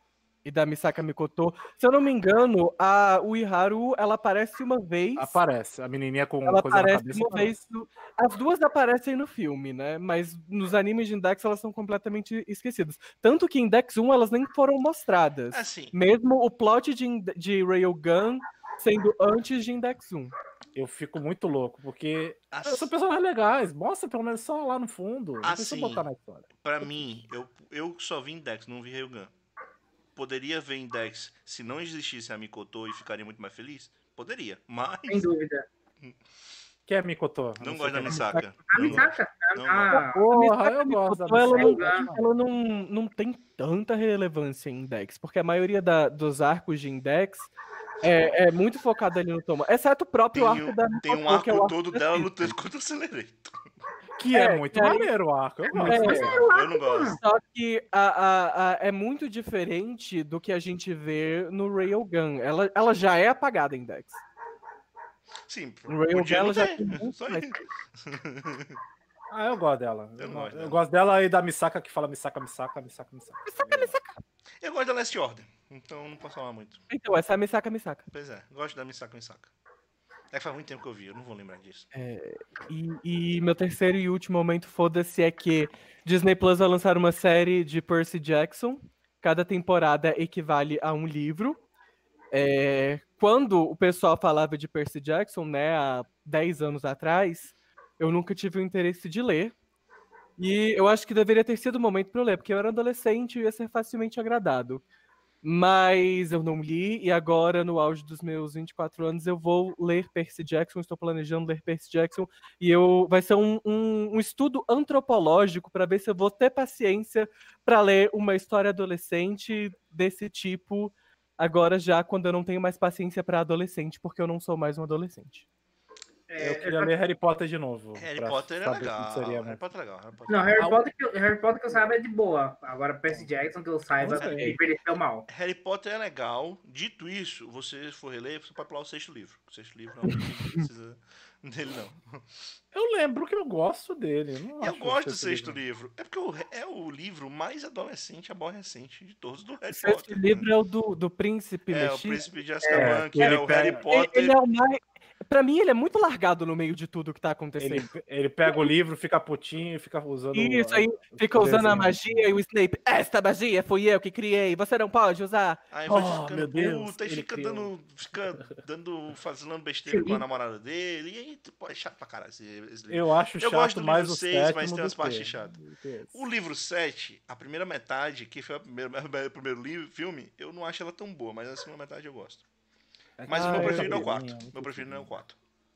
e da Misaka Mikoto, se eu não me engano, a Uiharu, ela aparece uma vez. Aparece. A menininha com Ela coisa na aparece cabeça. uma aparece. vez. no- As duas aparecem no filme, né? Mas nos animes de Index elas são completamente esquecidas. Tanto que em Index um elas nem foram mostradas. Assim, Mesmo o plot de, Inde- de Railgun sendo antes de Index um. Eu fico muito louco, porque assim são personagens legais. Mostra pelo menos só lá no fundo. Não precisa Assim, botar na história. pra mim, eu, eu só vi Index, não vi Ryugan. Poderia ver Index se não existisse a Mikoto e ficaria muito mais feliz? Poderia, mas Sem dúvida. Quem é Mikoto? não sei gosto da quem é. Misaka. A Não gosto. Misaka, Não a, Porra, eu gosto da Ela, não, Misaka. ela não, não tem tanta relevância em Index, porque a maioria da- dos arcos de Index é, é muito focada ali no Toma. Exceto o próprio Tem, arco um- da tem um Mikoto, que é o arco arco todo da dela Cita. lutando contra o Accelerator. Que é, É, muito que aí- maneiro o arco. Eu gosto. É, desse arco. Eu não gosto. Só que a, a, a- é muito diferente do que a gente vê no Railgun. Ela, ela já é apagada em Dex. Sim, No Railgun podia não ela já ter. tem muito Só mais. isso. Ah, eu gosto dela. Eu Eu, gosto eu dela. gosto dela e da Misaka que fala Misaka, Misaka, Misaka, Misaka. Eu gosto da Last Order, então não posso falar muito. Então, essa é a Misaka Misaka. Pois é, gosto da Misaka Misaka. É que faz muito tempo que eu vi, eu não vou lembrar disso. E, e meu terceiro e último momento, foda-se, é que Disney Plus vai lançar uma série de Percy Jackson. Cada temporada equivale a um livro. É, quando o pessoal falava de Percy Jackson, né, há dez anos atrás, eu nunca tive o interesse de ler. E eu acho que deveria ter sido o momento para eu ler, porque eu era adolescente e ia ser facilmente agradado. Mas eu não li, e agora, no auge dos meus vinte e quatro anos, eu vou ler Percy Jackson, estou planejando ler Percy Jackson, e eu vai ser um, um, um estudo antropológico para ver se eu vou ter paciência para ler uma história adolescente desse tipo, agora já quando eu não tenho mais paciência para adolescente, porque eu não sou mais um adolescente. É, Eu queria ler Harry Potter de novo. Harry pra Potter é saber legal. se seria Harry muito. Potter é legal. Harry Potter. Não, Harry Ah, Potter, que, eu- Harry Potter que eu saiba é de boa. Agora, Percy Jackson, que eu saiba, Não sei. envelheceu mal. Harry Potter é legal. Dito isso, você for reler, você pode pular o sexto livro. O sexto livro não, não precisa dele, não. Eu lembro que eu gosto dele. Eu, não Eu acho gosto do esse sexto livro. livro. É porque o- é o livro mais adolescente e aborrecente de todos do Harry Esse Potter. livro é o do, do Príncipe É, o Mexido. Príncipe de Azkaban, É, que é ele o pega- Harry Ele, Potter. ele é o mais. Pra mim, ele é muito largado no meio de tudo que tá acontecendo. Ele, ele pega o livro, fica putinho e fica usando. Isso a- aí, o fica usando a desenho. magia e o Snape. Esta magia fui eu que criei, você não pode usar. Aí vai Oh, ficando meu Deus, puta e ele fica criou. dando, fica dando, fazendo besteira com a namorada dele. E aí, pô, é chato pra caralho esse, esse livro. Eu acho Eu chato gosto do mais livro o seis, sétimo mas tem do umas que- partes chatas. do que esse. O livro sete, a primeira metade, que foi a primeira- o primeiro livro, filme, eu não acho ela tão boa, mas a segunda metade eu gosto. Mas Ah, o meu eu preferido é o também, quarto. muito Meu preferido é o quarto.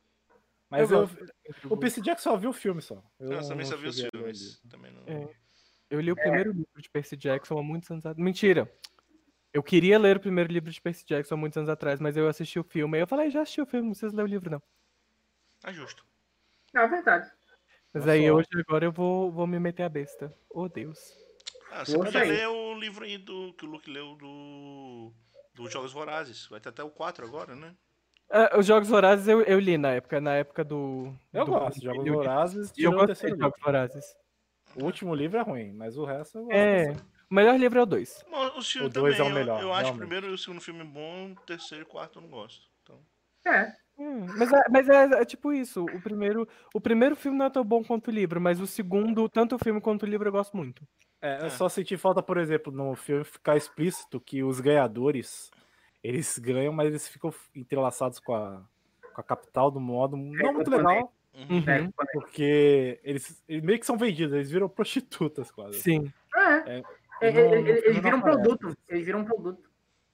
Mas Eu eu, gosto. o Percy Jackson só viu o filme só. Eu Eu não- também não só vi os cheguei a ver o filmes. livro. Também não... É. Eu li o primeiro livro de Percy Jackson há muitos anos atrás. Mentira. Eu queria ler o primeiro livro de Percy Jackson há muitos anos atrás, mas eu assisti o filme. Aí eu falei, já assisti o filme, não precisa ler o livro, não. É justo. Não, é verdade. Mas Nossa, aí ó. hoje, agora eu vou, vou me meter a besta. Oh, Deus. Ah, você Poxa podia aí. ler o livro aí do, que o Luke leu do, do Jogos Vorazes. Vai ter até o quatro agora, né? Ah, os Jogos Vorazes eu, eu li na época, na época do... Eu do gosto de Jogos eu li- Vorazes, E eu tirou o gostei terceiro de livro. Jogos Vorazes. O último livro é ruim, mas o resto eu gosto. É, bastante. o melhor livro é o dois. Bom, o filme O dois também, é o melhor, eu, eu acho o realmente. primeiro e o segundo filme bom, o terceiro e o quarto eu não gosto. Então... É. Hum, mas é, mas é, é tipo isso, o primeiro, o primeiro filme não é tão bom quanto o livro, mas o segundo, tanto o filme quanto o livro eu gosto muito. É, eu É. só senti falta, por exemplo, no filme ficar explícito que os ganhadores, eles ganham, mas eles ficam entrelaçados com a, com a capital do modo não muito legal, Uhum. Uhum, É, porque eles, eles meio que são vendidos, eles viram prostitutas quase. sim. é. É, É, no- é, no Eles filme eles não viram um aparece. produto. Eles viram um produto.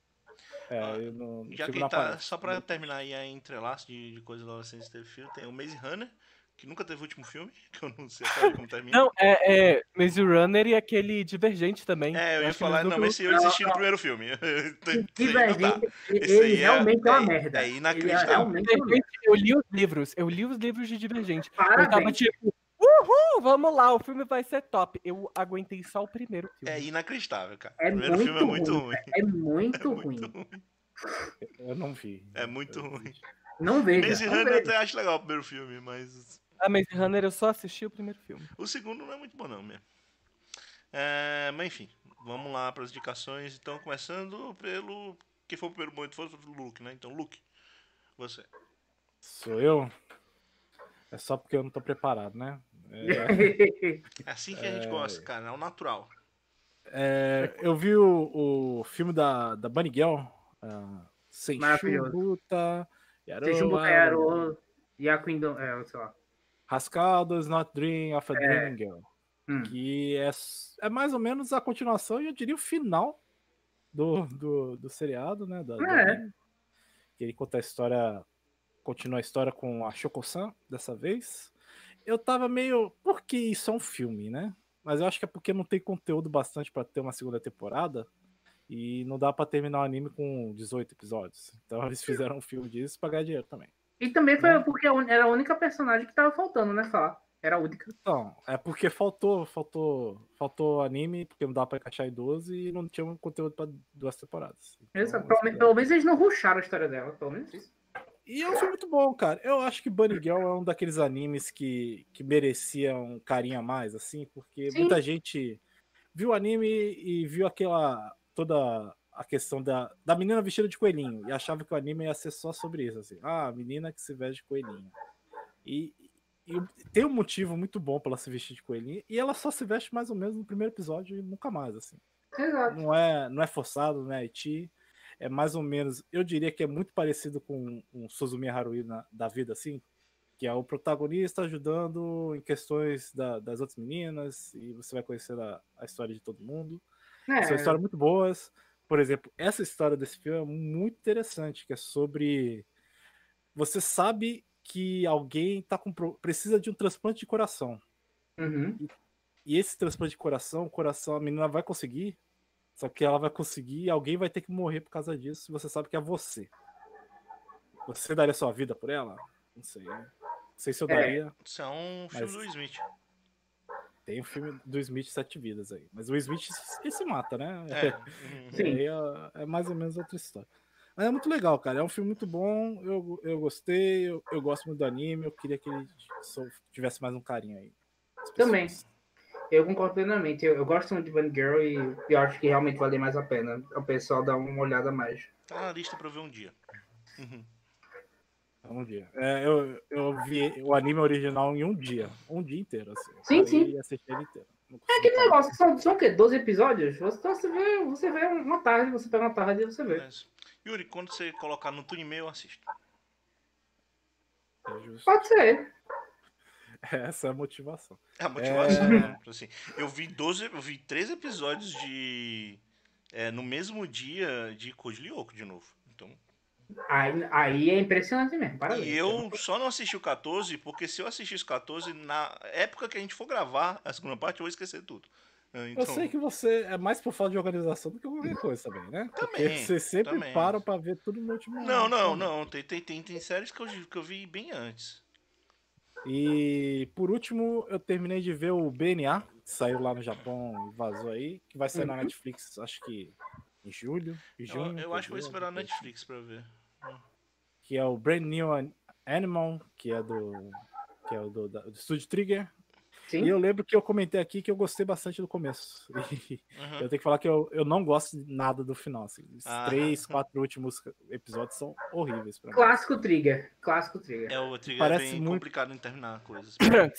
É, eu não- no Já filme que não tá, aparece. só pra terminar aí a entrelaço de, de coisas adolescentes que teve filme, tem o Maze Runner, que nunca teve o último filme, que eu não sei até hoje como termina. Não, é, é Maze Runner e aquele Divergente também. É, eu ia acho que falar, eles não, nunca- mas esse eu desisti no primeiro filme. Esse aí não dá. Divergente, Esse ele aí é- realmente é, uma é- merda. é Ele inacreditável. realmente é uma merda. Divergente, eu li os livros, eu li os livros de Divergente. Eu tava Parabéns. tipo, uhul, vamos lá, o filme vai ser top. Eu aguentei só o primeiro filme. É inacreditável, cara. É o primeiro muito filme é muito ruim, ruim. É muito Muito ruim. ruim. Eu não vi. É muito Eu- ruim. Não veja. Maze não Runner eu veja. até acho legal o primeiro filme, mas Ah, Maze Runner eu só assisti o primeiro filme. o segundo não é muito bom não mesmo. É, mas enfim, vamos lá para as indicações. Então, começando pelo... Quem foi o primeiro momento foi o Luke, né? Então, Luke, você. Sou eu? É só porque eu não tô preparado, né? É assim que a gente gosta, cara. É o natural. É, eu vi o, o filme da, da Bunny Girl, uh, Sem Maravilhoso. Chubuta, Sejumbo Kaiaro e a Queen, é, sei lá. Haskell Does Not Dream of a É. Dreaming Girl, Hum. que é, s- é mais ou menos a continuação e eu diria o final do, do, do seriado, né? Da, do É. anime. Que ele conta a história, continua a história com a Shoko-san dessa vez. Eu tava meio, porque isso é um filme, né? Mas eu acho que é porque não tem conteúdo bastante pra ter uma segunda temporada e não dá pra terminar o anime com dezoito episódios. Então eles fizeram um filme disso pra ganhar dinheiro também. E também foi porque a un- era a única personagem que tava faltando, né, falar. Era a única. Então, é porque faltou, faltou, faltou anime, porque não dá pra encaixar em doze e não tinha um conteúdo pra duas temporadas. Então, Exato. Pelo, me- pelo menos eles não rusharam a história dela, pelo menos isso. E é um filme muito bom, cara. Eu acho que Bunny Girl é um daqueles animes que, que merecia um carinho a mais, assim, porque Sim. muita gente viu o anime e viu aquela toda a questão da, da menina vestida de coelhinho e achava que o anime ia ser só sobre isso, assim. Ah, a menina que se veste de coelhinho. E, e tem um motivo muito bom pra ela se vestir de coelhinho e ela só se veste mais ou menos no primeiro episódio e nunca mais, assim. Exato. Não é, não é forçado, não é eti. É mais ou menos, eu diria que é muito parecido com um Suzumi Haruhi na, da vida, assim, que é o protagonista ajudando em questões da, das outras meninas, e você vai conhecer a, a história de todo mundo. É, São histórias muito boas. Por exemplo, essa história desse filme é muito interessante, que é sobre... Você sabe que alguém tá com, precisa de um transplante de coração. uhum. E esse transplante de coração, o coração, a menina vai conseguir, só que ela vai conseguir e alguém vai ter que morrer por causa disso, se você sabe que é você. Você daria sua vida por ela? Não sei. Não sei se eu É. daria. Isso é um Mas- filme do Smith. Tem o filme do Smith Sete Vidas aí. Mas o Smith ele se mata, né? É. uhum. Sim. Aí é, é mais ou menos outra história. Mas é muito legal, cara. É um filme muito bom. Eu, eu gostei. Eu, eu gosto muito do anime. Eu queria que ele só tivesse mais um carinho aí. As Também. pessoas. Eu concordo plenamente. Eu, eu gosto muito de Bunny Girl e eu acho que realmente vale mais a pena o pessoal dar uma olhada a mais. Tá na lista pra eu ver um dia. Uhum. Um dia. É, eu, eu vi o anime original em um dia. Um dia inteiro, assim. Eu Sim, parei sim. E assisti ele inteiro. Não É consegui aquele parar. negócio, são, são o quê? doze episódios? Você, então você, vê, você vê uma tarde, você pega uma tarde e você vê. Beleza. Yuri, quando você colocar no Tunime, eu assisto. É justo. Pode ser. Essa é a motivação. É a motivação, É. né? Assim, eu vi doze, eu vi três episódios de. é, no mesmo dia de Code Lyoko de novo. Então. Aí, aí é impressionante mesmo. Parabéns. E eu só não assisti o quatorze, porque se eu assistisse o quatorze, na época que a gente for gravar a segunda parte, eu vou esquecer tudo. Então, Eu sei que você é mais por falta de organização do que qualquer coisa também, né? Porque Também, você sempre também. para pra ver tudo no último Não, não, momento. não. Tem, tem, tem, tem séries que eu, que eu vi bem antes. E por último, eu terminei de ver o B N A, que saiu lá no Japão e vazou aí, que vai sair na Uhum. Netflix, acho que em julho, em Eu, junho. eu acho que vou julho, esperar a alguma coisa assim. Netflix pra ver. Que é o Brand New An- Animal, que é do que é o do, da- do Studio Trigger. Sim. E eu lembro que eu comentei aqui que eu gostei bastante do começo. E Uhum. eu tenho que falar que eu, eu não gosto de nada do final. Assim. Os Ah. três, quatro últimos episódios são horríveis pra mim. Clássico Trigger. Clássico Trigger. É, o Trigger Parece é bem muito- complicado em terminar coisas.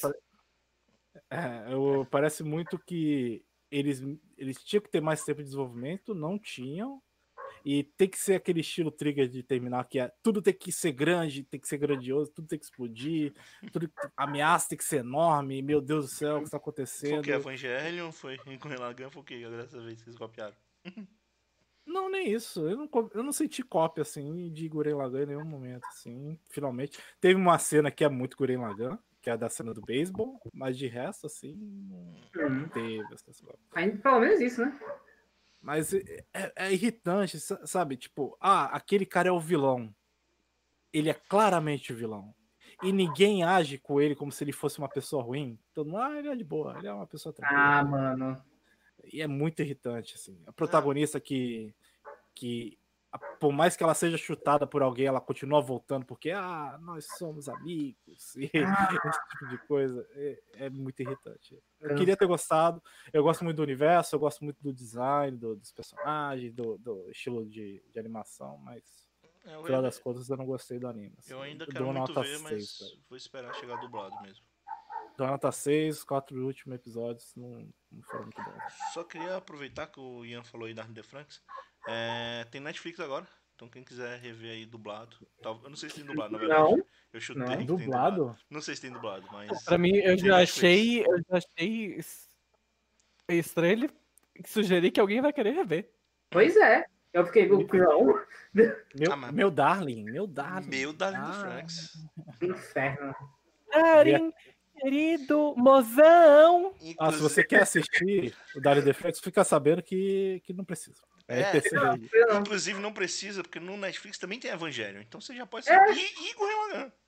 É, eu, parece muito que eles, eles tinham que ter mais tempo de desenvolvimento, não tinham. E tem que ser aquele estilo Trigger de terminar, que é tudo tem que ser grande, tem que ser grandioso, tudo tem que explodir, tudo, a ameaça tem que ser enorme, meu Deus do céu, o que está Foi acontecendo? o que? Evangelion? Foi com Relagan? Foi o que? Dessa vez que vocês copiaram. Não, nem isso. Eu não, co- eu não senti cópia, assim, de Gurren Lagann em nenhum momento, assim, finalmente. Teve uma cena que é muito Gurren Lagann, que é a da cena do beisebol, mas de resto, assim, não Uhum. teve essas coisas. Ainda, pelo menos isso, né? Mas é, é- é irritante, sa- sabe? Tipo, ah, aquele cara é o vilão. Ele é claramente o vilão. E ninguém age com ele como se ele fosse uma pessoa ruim. Todo mundo, ah, ele é de boa, ele é uma pessoa tranquila. Ah, mano. E é muito irritante, assim. A protagonista que, que a- por mais que ela seja chutada por alguém, ela continua voltando porque, ah, nós somos amigos. E esse tipo de coisa é, é muito irritante. Eu queria ter gostado. Eu gosto muito do universo, eu gosto muito do design, do- dos personagens, do, do estilo de, de animação, mas É, no eu, final das contas eu não gostei do anime. assim. eu ainda Eu quero dou muito nota ver, seis, mas velho. vou esperar chegar dublado mesmo. Dou nota seis, os quatro últimos episódios não, não foram muito bons. Só queria aproveitar que o Ian falou aí da Arne de Franks. É, tem Netflix agora, então quem quiser rever aí dublado. Tal- Eu não sei se tem dublado, na verdade. Não. Eu chutei Não. que tem Dublado? Não sei se tem dublado, mas. Pra mim, eu tem já Netflix. achei, eu já achei es- estranho e sugerir que alguém vai querer rever. Pois é. Eu fiquei com o Crow. Meu, Ah, mas- meu darling, meu darling. Meu da Arne de Ah, Franks. Inferno. Karin, querido, mozão! Ah, se Inclusive- você quer assistir o Dario Defects, fica sabendo que, que não precisa. É, É. esse aí. Eu não. Inclusive não precisa, porque no Netflix também tem Evangelho. Então você já pode É. ser. E, e Gurren Lagann.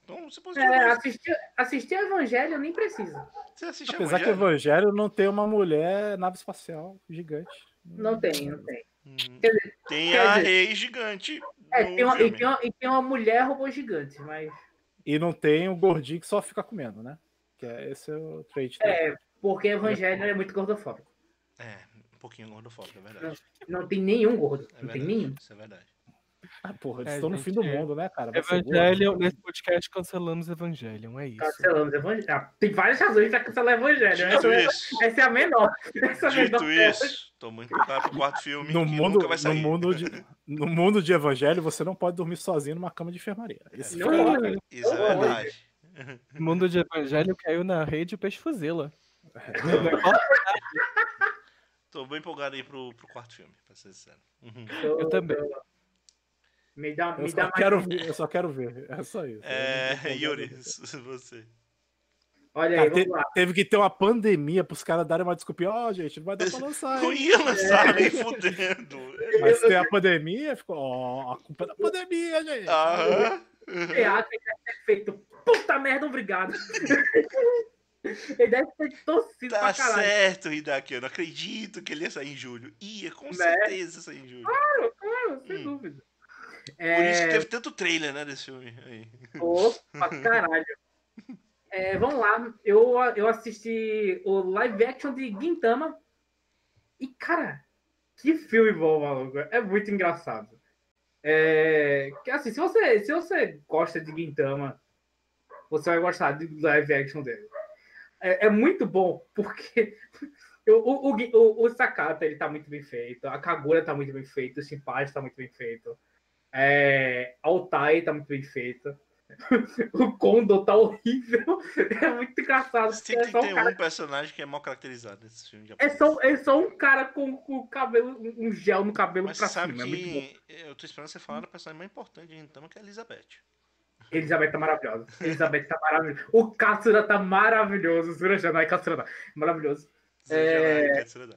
Então você pode É, assistir, assistir Evangelho nem precisa. Você assiste Apesar que Evangelho? Evangelho não tem uma mulher nave espacial gigante. Não tem, não tem. Hum, Quer dizer, tem quer a dizer- Rei Gigante É, no tem uma, e, filme. tem uma, e tem uma mulher robô gigante, mas. E não tem o gordinho que só fica comendo, né? Que é, esse é o trait dele. É, porque Evangelho é muito gordofóbico. É, um pouquinho gordofóbico, é verdade. Não tem nenhum gordo. É Não tem verdade, nenhum. isso é verdade. Ah, porra, eles É, estão no gente, fim do mundo, né, cara? Vai ser gordo. Evangelion, nesse podcast cancelamos Evangelion, é isso. Cancelamos Evangelho. Ah, tem várias razões pra cancelar Evangelho. Dito Essa, é- isso, essa é a menor. Essa é a dito menor. isso, tô muito empolgado pro quarto filme, No que mundo, nunca vai no, sair. mundo de, no mundo de Evangelho, você não pode dormir sozinho numa cama de enfermaria. Isso Não fica- pode. Isso é Não pode. verdade. O mundo de Evangelho caiu na rede Peixe Fuzila. Tô bem empolgado aí pro, pro quarto filme, pra ser sincero. Uhum. Eu também. Me dá, Eu me só, dá mais. quero ver, eu só quero ver. É só isso. É, Eu não tô Yuri, empolgado. você. Olha aí, Cara, te- vamos lá. teve que ter uma pandemia pros caras darem uma desculpinha. Ó, gente, não vai dar pra lançar, Não hein? ia lançar nem fudendo. Mas tem a pandemia, ficou. Ó, a culpa é da pandemia, gente. Aham. Teatro ele deve ter feito. Puta merda, obrigado. Ele deve ter torcido Tá pra caralho. certo, Hidaki. Eu não acredito que ele ia sair em julho. Ia, com Né? certeza sair em julho. Claro, sem Hum. dúvida. Por É, isso que teve tanto trailer, né, desse filme. Aí. Opa, caralho. É, vamos lá. Eu, eu assisti o live action de Gintama. E, cara, que filme bom, maluco. É muito engraçado. É, que, assim, se você, se você gosta de Gintama, você vai gostar do live action dele. É, é muito bom, porque o, o, o, o Sakata ele tá muito bem feito, a Kagura tá muito bem feito, o Shinpachi tá muito bem feito, é, a Otai tá muito bem feita. O Kondo tá horrível. É muito engraçado. Tem É que só, ter um cara, um personagem que é mal caracterizado nesse filme. é, japonês. só, é só um cara com, com o cabelo, um gel no cabelo Mas pra você sabe cima. É muito bom. que eu tô esperando você falar da personagem mais importante de Gintama, que é a Elizabeth. Elizabeth tá maravilhosa. Elizabeth tá maravilhosa. O Katsura tá maravilhoso. Suranjanai Katsura tá maravilhoso. É...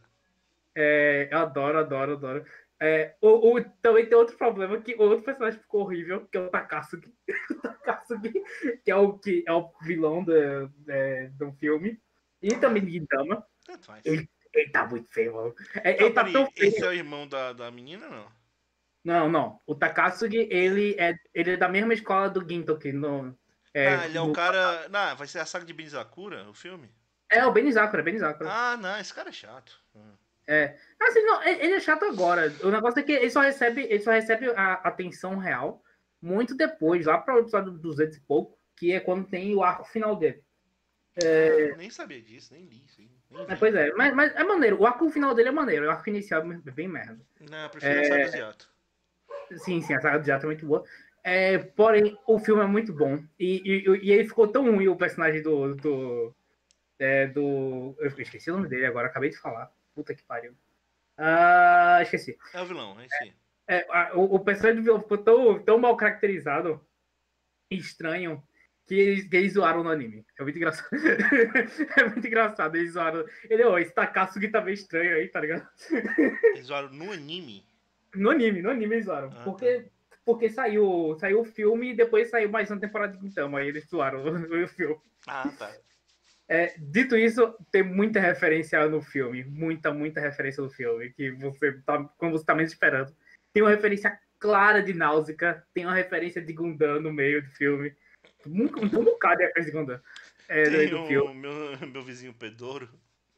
É, eu adoro, adoro, adoro. É, o, o, também tem outro problema, que outro personagem ficou horrível, que é o Takasugi. O Takasugi, que é o, que é o vilão do, é, do filme. E também de Gintama. Tanto faz. Ele, ele tá muito feio, mano. É, Não, ele tá peraí, tão feio. esse é o irmão da, da menina, não? Não, não. O Takasugi, ele é, ele é da mesma escola do Gintoki. No, é, ah, ele é o no- cara... Não, vai ser a saga de Binzakura, o filme? é o Benizakura, é Benizakura. Ah, não, esse cara é chato. Ah. É. Assim, não, ele é chato agora. O negócio é que ele só recebe, ele só recebe a atenção real muito depois, lá para o episódio duzentos e pouco, que é quando tem o arco final dele. É... Ah, nem sabia disso, nem li isso. Nem vi. É, pois é, mas, mas é maneiro. O arco final dele é maneiro. O arco inicial é bem merda. Não, eu prefiro É... a saga do Yato. Sim, sim, a saga do Jato é muito boa. É, porém, o filme é muito bom. E, e, e ele ficou tão ruim, o personagem do. do, é, do eu esqueci o nome dele agora, acabei de falar. Puta que pariu. Ah, esqueci. É o vilão, é isso aí. É, a- o, o personagem do vilão ficou tão, tão mal caracterizado e estranho que eles, que eles zoaram no anime. É muito engraçado. É muito engraçado. Eles zoaram. Ele, ó, esse Takasugi tá meio estranho aí, tá ligado? Eles zoaram no anime. No anime, no anime eles zoaram. Ah, porque porque saiu, saiu o filme e depois saiu mais uma temporada de Gintama. Aí eles zoaram o, o filme. Ah, tá. É, dito isso, tem muita referência no filme. Muita, muita referência no filme. Que você tá, quando você tá menos esperando. Tem uma referência clara de Náusea. Tem uma referência de Gundam no meio do filme. Um, um bocado de referência de Gundam. É, Tem do o filme. meu, meu vizinho Pedoro.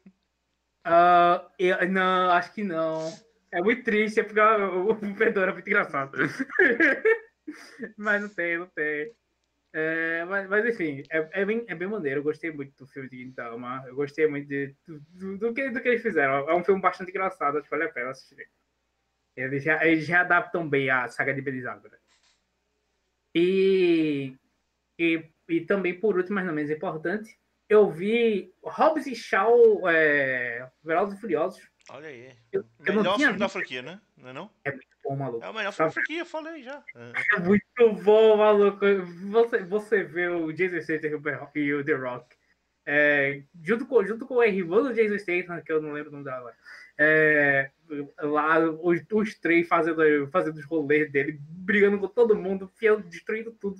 Ah, eu- não, acho que não. É muito triste, é porque o, o Pedro é muito engraçado. Mas não tem, não tem. É, mas, mas enfim, é, é, bem, é bem maneiro. Eu gostei muito do filme de Gintama. Eu gostei muito de, do, do, que, do que eles fizeram. É um filme bastante engraçado, acho que vale a pena assistir. Eles já, eles já adaptam bem a saga de Belizagora. E, e, e também, por último, mas não menos importante, eu vi Hobbs e Shaw, é, Velozes e Furiosos. Olha aí. Eu- eu não Melhor tinha filme da visto. franquia, né? Não é não? Pô, maluco. É o melhor filme da franquia, falei já. É. É muito bom, maluco. Você, você vê o Jason Statham e o The Rock. É, junto, com, junto com o irmão do Jason Statham, que eu não lembro o nome dela agora. É, lá, os, os três fazendo, fazendo os rolês dele, brigando com todo mundo, fiel, destruindo tudo.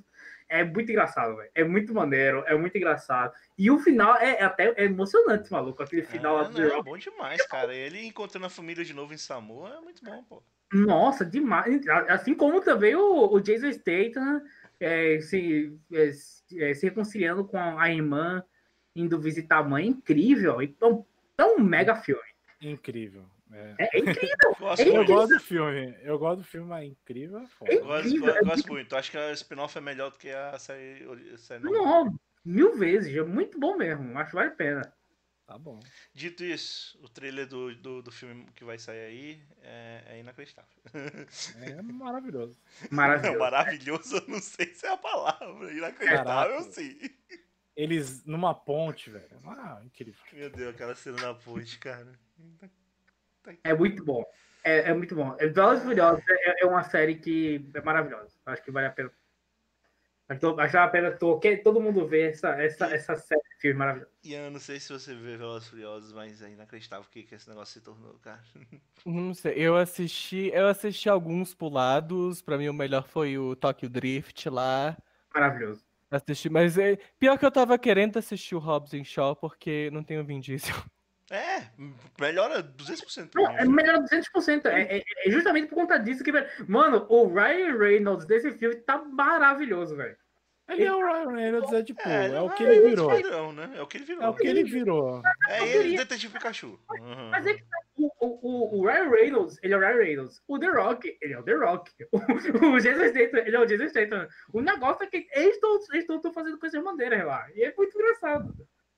é muito engraçado, velho. É muito maneiro, é muito engraçado. E o final é, é até é emocionante, maluco. Aquele final lá É, do não, The é Rock. bom demais, cara. Ele encontrando a família de novo em Samoa é muito bom, pô. Nossa, demais. Assim como também o, o Jason Statham é, se, é, é, se reconciliando com a irmã, indo visitar a mãe. Incrível. Então, tão um mega filme. Incrível. É. É, é incrível. Gosto É Eu muito. gosto do filme. Eu gosto do filme, mas incrível é foda. É Gosto, incrível. gosto, gosto muito. Acho que a spin-off é melhor do que a série, a série normal. Não, mil vezes. É muito bom mesmo. Acho que vale a pena. Tá bom. Dito isso, o trailer do, do, do filme que vai sair aí é, é inacreditável. É maravilhoso. Maravilhoso. Maravilhoso, eu não sei se é a palavra. Inacreditável, Caraca. sim. Eles numa ponte, velho. Ah, incrível. Meu Deus, aquela cena na ponte, cara. É muito bom. É, é muito bom. É, Velozes e Furiosos é, é uma série que é maravilhosa. Acho que vale a pena. Acho que acho que vale a pena to- que todo mundo ver essa, essa, essa série de filmes maravilhosos. E eu não sei se você vê Velozes e Furiosos, mas é inacreditável o que, que esse negócio se tornou, cara. Não sei, eu assisti, eu assisti alguns pulados, pra mim o melhor foi o Tokyo Drift lá. Maravilhoso. Assisti, mas é, pior que eu tava querendo assistir o Hobbs and Shaw porque não tem o Vin Diesel. É, melhora duzentos por cento pra Não, mim. é melhor duzentos por cento. É, é, é justamente por conta disso que. Mano, o Ryan Reynolds desse filme tá maravilhoso, velho. Ele é o Ryan Reynolds, é tipo, É, é o que é ele virou. padrão, né? É o que ele virou. É o que ele virou. É ele, Detetive Pikachu. Uhum. Mas é que o, o, o Ryan Reynolds, ele é o Ryan Reynolds. O The Rock, ele é o The Rock. O, o Jesus Statham, ele é o Jesus Statham. O negócio é que eles estão fazendo coisas maneiras lá. E é muito engraçado.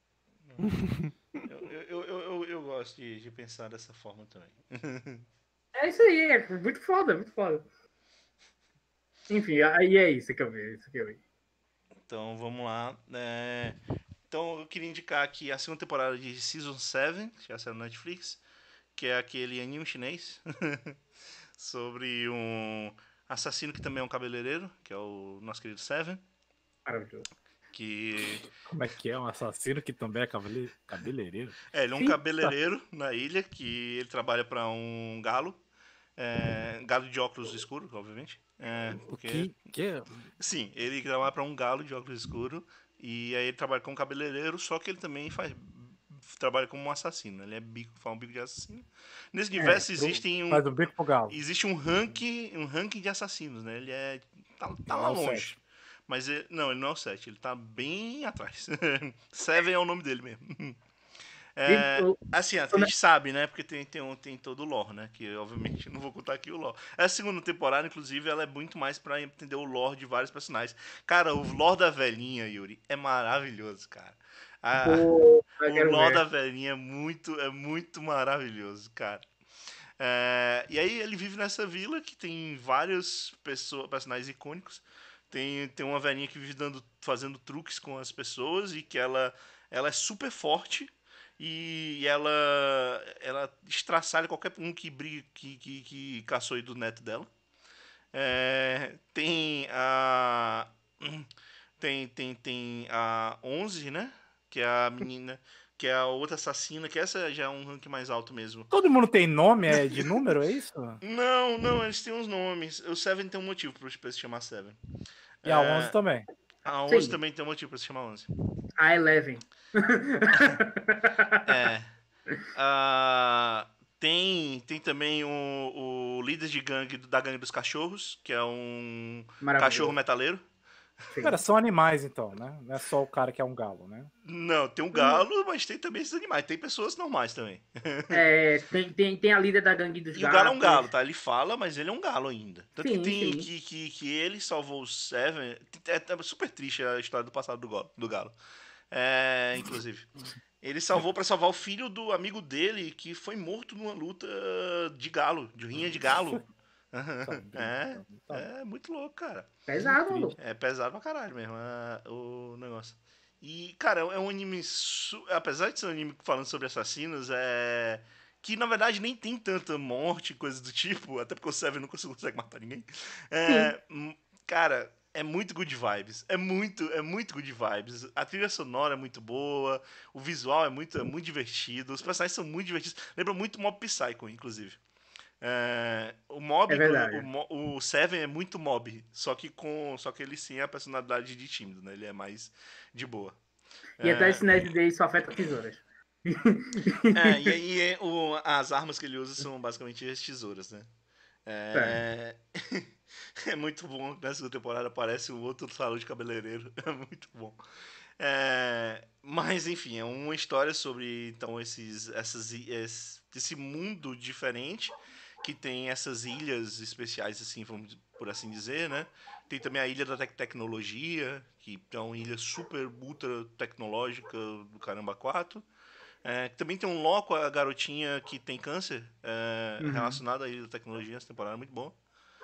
Eu, eu, eu, eu, eu gosto de, de pensar dessa forma também. É isso aí, é muito foda, muito foda. Enfim, aí é isso que eu vi. Isso que eu vi. Então vamos lá. É, então eu queria indicar aqui a segunda temporada de Season sete, que já saiu na Netflix, que é aquele anime chinês sobre um assassino que também é um cabeleireiro, que é o nosso querido Seven. Maravilhoso. Que. Como é que é? Um assassino que também é cabele- cabeleireiro? É, ele é um Sim. cabeleireiro na ilha, que ele trabalha para um galo. É, galo de óculos escuros, obviamente. É, O porque, que, que é? sim, ele trabalha para um galo de óculos escuros. E aí ele trabalha como cabeleireiro, só que ele também faz. Trabalha como um assassino. Ele é bico, faz um bico de assassino. Nesse universo É, existem um. Faz um bico pro galo. Existe um ranking, um ranking de assassinos, né? Ele é. Tá, tá Não lá é o longe. sete. Mas ele, não, ele não é o sete, ele tá bem atrás. Seven é o nome dele mesmo. É, E o- assim, a gente sabe, né? Porque tem, tem, um- tem todo o lore, né? Que obviamente não vou contar aqui o lore. Essa segunda temporada, inclusive, ela é muito mais pra entender o lore de vários personagens. Cara, o lore da velhinha, Yuri, é maravilhoso, cara. A- o- eu o quero lore ver. da velhinha é muito, é muito maravilhoso, cara. É, e aí ele vive nessa vila que tem vários pessoa, personagens icônicos. Tem, tem uma velhinha que vive dando, fazendo truques com as pessoas e que ela, ela é super forte e ela, ela estraçalha qualquer um que briga, que, que, que caçoe do neto dela. É, tem a. Tem, tem, tem a onze, né? Que é a menina. Que é a outra assassina, que essa já é um rank mais alto mesmo. Todo mundo tem nome, é de número, é isso? Não, não, eles têm uns nomes. O Seven tem um motivo pra se chamar Seven. E a onze também. A onze Sim. também tem um motivo pra se chamar onze. A Eleven. É. Ah, tem, tem também o, o líder de gangue da gangue dos cachorros, que é um Maravilhoso. cachorro metaleiro. Sim. Cara, são animais então, né? Não é só o cara que é um galo, né? Não, tem um galo, mas tem também esses animais. Tem pessoas normais também. É, tem, tem, tem a líder da gangue dos E o galo é um gatos. galo, tá? Ele fala, mas ele é um galo ainda. Tanto Sim, que tem sim. que, que, que ele salvou o Seven. É, é super triste a história do passado do galo. Do galo. É, inclusive. Ele salvou pra salvar o filho do amigo dele que foi morto numa luta de galo, de rinha de galo. É, é muito louco, cara. Pesado, maluco. É pesado pra caralho mesmo é, o negócio. E, cara, é um anime. Su... Apesar de ser um anime falando sobre assassinos, é. Que na verdade nem tem tanta morte, coisa do tipo, até porque o Seven não consegue matar ninguém. É, hum, cara, é muito good vibes. É muito, é muito good vibes. A trilha sonora é muito boa, o visual é muito, é muito divertido, os personagens são muito divertidos. Lembra muito Mob Psycho, inclusive. É, o Mob, É verdade. o, Mo- o Seven é muito Mob, só que com, só que ele sim é a personalidade de tímido, né? Ele é mais de boa. E a É, telecinese dele só afeta tesouras. é, e aí é, o- as armas que ele usa são basicamente as tesouras, né? É, é muito bom. Nessa segunda temporada aparece um outro salão de cabeleireiro. É muito bom. É, mas enfim, é uma história sobre então esses, essas, i- esse, esse mundo diferente que tem essas ilhas especiais, assim, vamos por assim dizer, né? Tem também a ilha da tec- tecnologia, que é uma ilha super ultra tecnológica do caramba quatro. É, também tem um Loco, a garotinha que tem câncer, é, Uhum. relacionada à ilha da tecnologia. Essa temporada é muito bom.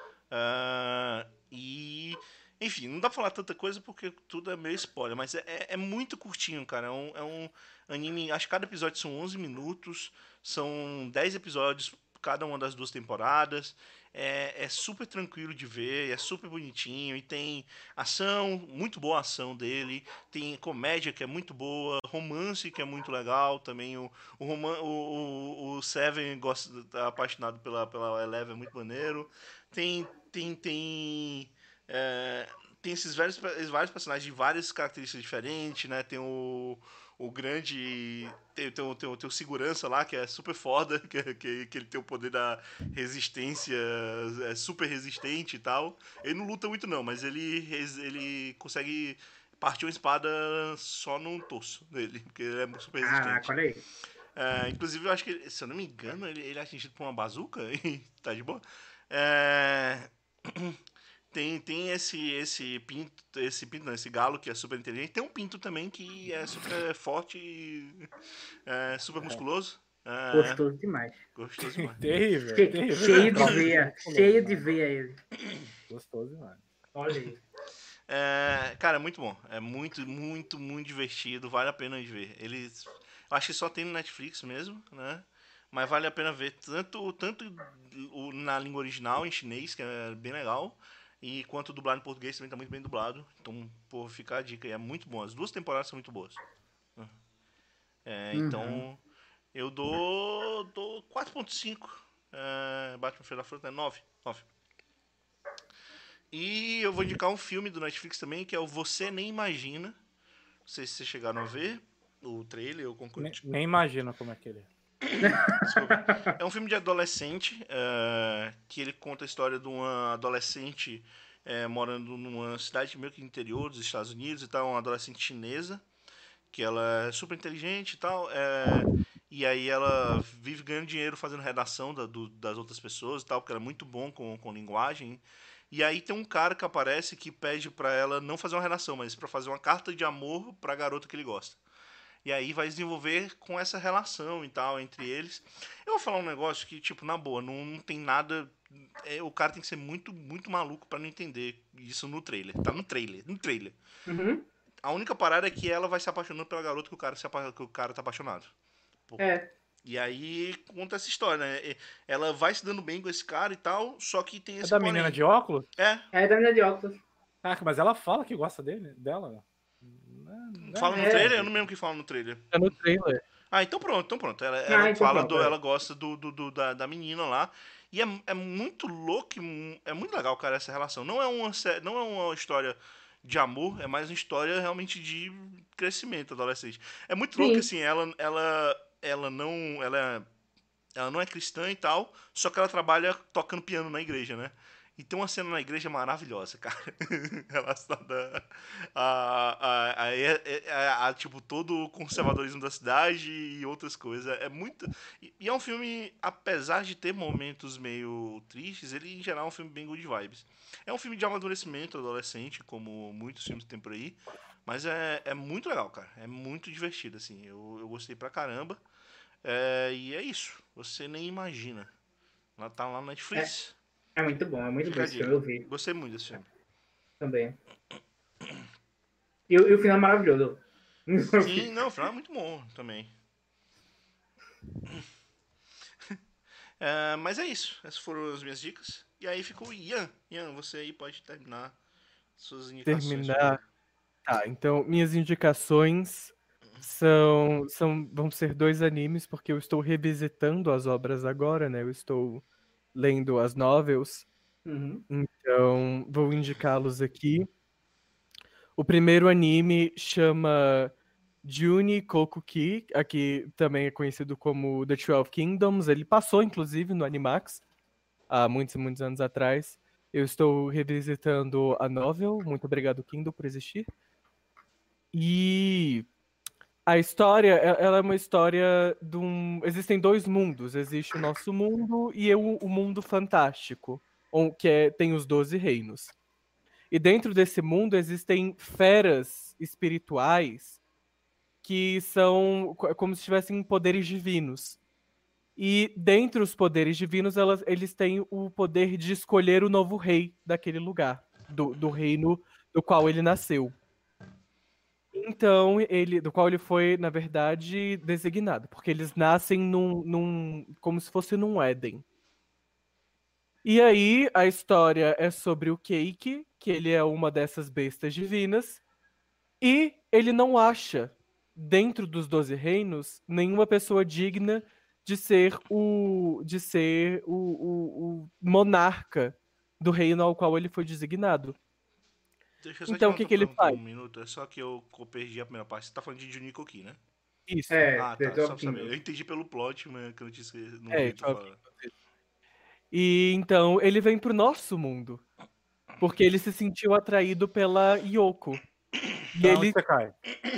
Ah, e, enfim, não dá pra falar tanta coisa porque tudo é meio spoiler, mas é, é- é muito curtinho, cara. É um, é um anime. Acho que cada episódio são onze minutos, são dez episódios cada uma das duas temporadas. É, é super tranquilo de ver, é super bonitinho e tem ação, muito boa ação dele. Tem comédia que é muito boa, romance que é muito legal também. O, o, roman o, o, o Seven gosta, tá apaixonado pela, pela Eleven, é muito maneiro. Tem, tem, tem, é, tem esses vários, vários personagens de várias características diferentes, né? Tem o, o grande. Tem, tem, o- tem, o- tem o segurança lá, que é super foda, que, é- que, que ele tem o poder da resistência, é super resistente e tal. Ele não luta muito, não, mas ele, res- ele consegue partir uma espada só no torso dele, porque ele é super Caraca, resistente. olha aí. É, inclusive, eu acho que, ele- se eu não me engano, ele, ele é atingido por uma bazuca e tá de boa. É, tem, tem esse, esse pinto, esse pinto, não, esse galo que é super inteligente. Tem um pinto também que é super forte e é, super musculoso. É, Gostoso demais. gostoso demais. Terrível, Che- terrível. cheio de Troço veia. musculoso, Cheio de mano. veia ele. Gostoso demais. Olha aí. É, cara, é muito bom. É muito, muito, muito divertido. Vale a pena de ver. Eles, eu acho que só tem no Netflix mesmo, né? Mas vale a pena ver tanto, tanto o- na língua original, em chinês, que é bem legal, e quanto dublado em português também tá muito bem dublado. Então, pô, fica a dica. É muito bom. As duas temporadas são muito boas. É, Uhum. então, eu dou, dou quatro ponto cinco. É, Batman Feira da Fruta é nove. nove. E eu vou indicar um filme do Netflix também, que é o Você Nem Imagina. Não sei se vocês chegaram a ver o trailer ou Nem, concurso. nem imagina como é que ele é. Desculpa. É um filme de adolescente, é, que ele conta a história de uma adolescente é, morando numa cidade meio que interior dos Estados Unidos e tal, uma adolescente chinesa, que ela é super inteligente e tal, é, e aí ela vive ganhando dinheiro fazendo redação da- do- das outras pessoas e tal, porque ela é muito bom com, com linguagem. E aí tem um cara que aparece que pede pra ela não fazer uma redação, mas pra fazer uma carta de amor pra garota que ele gosta. E aí vai desenvolver com essa relação e tal entre eles. Eu vou falar um negócio que, tipo, na boa, não, não tem nada. É, o cara tem que ser muito, muito maluco pra não entender isso no trailer. Tá no trailer, no trailer. Uhum. A única parada é que ela vai se apaixonando pela garota que o cara, se apa- que o cara tá apaixonado. Pô. É. E aí conta essa história, né? E ela vai se dando bem com esse cara e tal, só que tem É esse da menina porém. de óculos? É, É da menina de óculos. Caraca, mas ela fala que gosta dele, dela. Não, não fala no É. trailer? Eu não lembro que fala no trailer. Tá no trailer. Ah, então pronto, então pronto. Ela, Ah, ela então fala pronto, do, é. ela gosta do, do, do- da, da menina lá. E é, é muito louco, e mu- é muito legal, cara, essa relação. Não é uma, sé- não é uma história de amor, é mais uma história realmente de crescimento adolescente. É muito louco, Sim. assim, ela, ela, ela não, ela, ela não é cristã e tal, só que ela trabalha tocando piano na igreja, né? E tem uma cena na igreja maravilhosa, cara. Relacionada a, a, a, a- a, a, tipo, todo o conservadorismo da cidade e outras coisas. É muito. E, e é um filme, apesar de ter momentos meio tristes, ele em geral é um filme bem good vibes. É um filme de amadurecimento adolescente, como muitos filmes tem por aí. Mas é, é muito legal, cara. É muito divertido, assim. Eu, eu gostei pra caramba. É, e é isso. Você nem imagina. Ela tá lá na É, Netflix. é muito bom, é muito bom Fica a esse filme, dica. eu vi Gostei muito desse filme. também. E, o- e o final é maravilhoso. Sim, não, o final é muito bom também. É, mas é isso. Essas foram as minhas dicas. E aí ficou o Ian. Ian, você aí pode terminar suas indicações. Terminar. Tá, então minhas indicações são, são vão ser dois animes, porque eu estou revisitando as obras agora, né? Eu estou lendo as novels, Uhum. então vou indicá-los aqui. O primeiro anime chama Juni Kokuki, aqui também é conhecido como The Twelve Kingdoms. Ele passou, inclusive, no Animax, há muitos e muitos anos atrás. Eu estou revisitando a novel. Muito obrigado, Kindle, por existir. E a história, ela é uma história de um... Existem dois mundos. Existe o nosso mundo e o, o mundo fantástico, que é, tem os doze reinos. E dentro desse mundo existem feras espirituais que são como se tivessem poderes divinos. E dentre os poderes divinos, elas, eles têm o poder de escolher o novo rei daquele lugar, do, do reino do qual ele nasceu. Então, ele, do qual ele foi, na verdade, designado, porque eles nascem num, num, como se fosse num Éden. E aí, a história é sobre o Cake, que ele é uma dessas bestas divinas, e ele não acha, dentro dos Doze Reinos, nenhuma pessoa digna de ser o, de ser o, o, o monarca do reino ao qual ele foi designado. Deixa eu só Então, te o que, que ele faz? Um minuto, é só que eu perdi a primeira parte. Você tá falando de Juniko aqui, né? Isso. É, Ah, The tá, só Twelve pra saber. Kingdoms. Eu entendi pelo plot, mas que eu não tinha esquecido. Não É, vi tu Twelve falar. E então, ele vem pro nosso mundo. Porque ele se sentiu atraído pela Yoko. E Então, ele... você cai.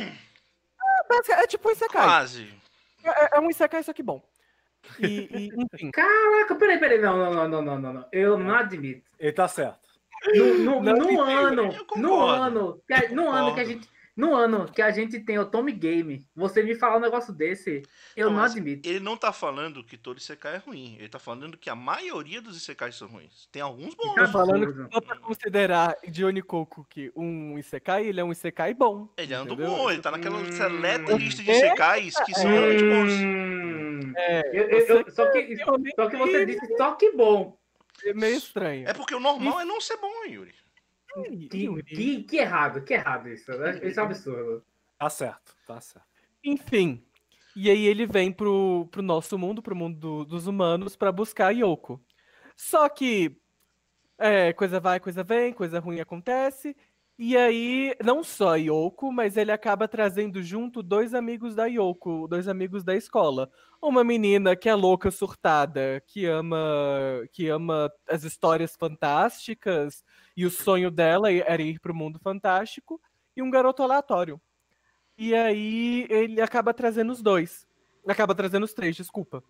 É, é tipo um Isekai. Quase. É, é um Isekai, só que bom. E, e, enfim. Caraca, peraí, peraí. Não, não, não, não, não, não. Eu não admito. Ele tá certo. No, no, Não, no mentira, ano, eu no concordo, ano, que a, eu no ano que a concordo. gente, no ano que a gente tem o Tommy Game, você me falar um negócio desse, eu Não, não, mas admito. Ele não tá falando que todo Isekai é ruim. Ele tá falando que a maioria dos Isekais são ruins. Tem alguns bons. Então, Tô falando que absurdo. só pra considerar Johnny Kokuki um Isekai, ele é um Isekai bom. Ele anda entendeu? bom, ele tá naquela Hum. seleta lista de É, Isekais que são realmente bons. Hum, É, eu, eu, eu- você só, que, realmente só que você disse só que bom. é meio estranho. É porque o normal é não ser bom, Yuri. Que, Yuri. que, que errado, que errado isso. Né? Isso é um absurdo. Tá certo, tá certo. Enfim. E aí ele vem pro, pro nosso mundo, pro mundo do- dos humanos, pra buscar a Yoko. Só que é, coisa vai, coisa vem, coisa ruim acontece. E aí, não só a Yoko, mas ele acaba trazendo junto dois amigos da Yoko, dois amigos da escola. Uma menina que é louca, surtada, que ama, que ama as histórias fantásticas, e o sonho dela era ir pro mundo fantástico, e um garoto aleatório. E aí ele acaba trazendo os dois. Acaba trazendo os três, desculpa.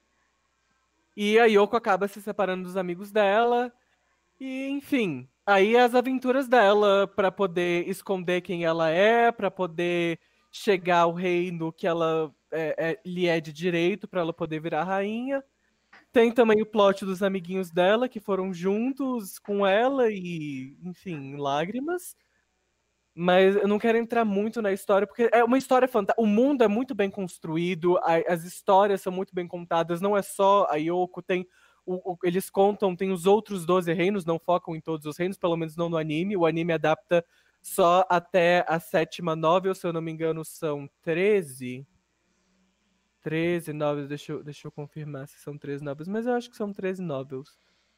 E a Yoko acaba se separando dos amigos dela. E, enfim, aí as aventuras dela pra poder esconder quem ela é, pra poder chegar ao reino que ela é, é, lhe é de direito, pra ela poder virar rainha. Tem também o plot dos amiguinhos dela que foram juntos com ela e, enfim, lágrimas. Mas eu não quero entrar muito na história, porque é uma história fantástica. O mundo é muito bem construído, a- as histórias são muito bem contadas. Não é só a Yoko, tem o- o- eles contam, tem os outros doze reinos, não focam em todos os reinos, pelo menos não no anime. O anime adapta só até a sétima novel, se eu não me engano, são treze. treze novels, deixa eu, deixa eu confirmar se são treze novels, mas eu acho que são treze novels.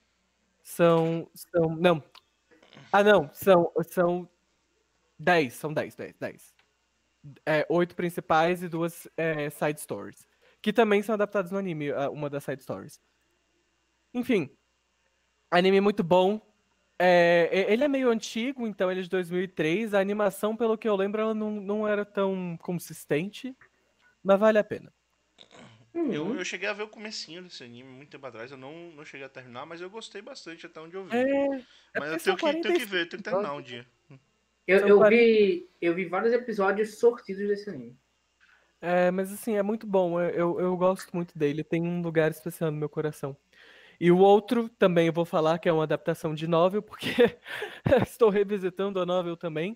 São. São. Não. Ah, não, são. São dez, são dez, dez, dez. É, oito principais e duas é, side stories. Que também são adaptadas no anime, a- uma das side stories. Enfim, anime muito bom. É, e- ele é meio antigo, então ele é de dois mil e três. A animação, pelo que eu lembro, ela não, não era tão consistente, mas vale a pena. Eu, Hum. eu cheguei a ver o comecinho desse anime muito tempo atrás. Eu não, não cheguei a terminar, mas eu gostei bastante até onde eu vi. É, é mas eu porque tenho são que, tenho que quarenta e ver, tenho que terminar um dia. Eu, São eu, quarenta vi, eu vi vários episódios sortidos desse anime. É, mas assim, é muito bom. Eu, eu, eu gosto muito dele. Tem um lugar especial no meu coração. E o outro também eu vou falar que é uma adaptação de novel, porque estou revisitando a novel também.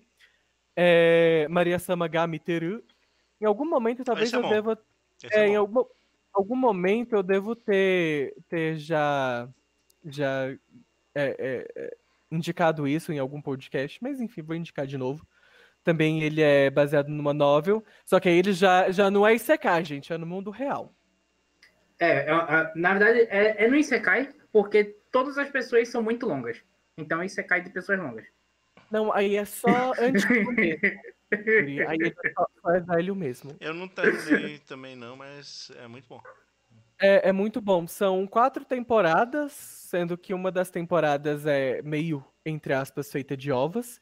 É Maria Samagami Teru. Em algum momento, talvez Esse é eu bom. deva. Esse É, é em bom. algum, algum momento eu devo ter, ter já, já é, é, é, indicado isso em algum podcast, mas enfim, vou indicar de novo. Também ele é baseado numa novel, só que aí ele já, já não é Isekai, gente, é no mundo real. É, é, é, na verdade, é, é no Isekai, porque todas as pessoas são muito longas. Então, Isekai de pessoas longas. Não, aí é só antigo mesmo. Yuri. Aí ele só, só é velho mesmo. Eu não terminei também não, mas é muito bom. É, é muito bom. São quatro temporadas, sendo que uma das temporadas é meio, entre aspas, feita de ovas.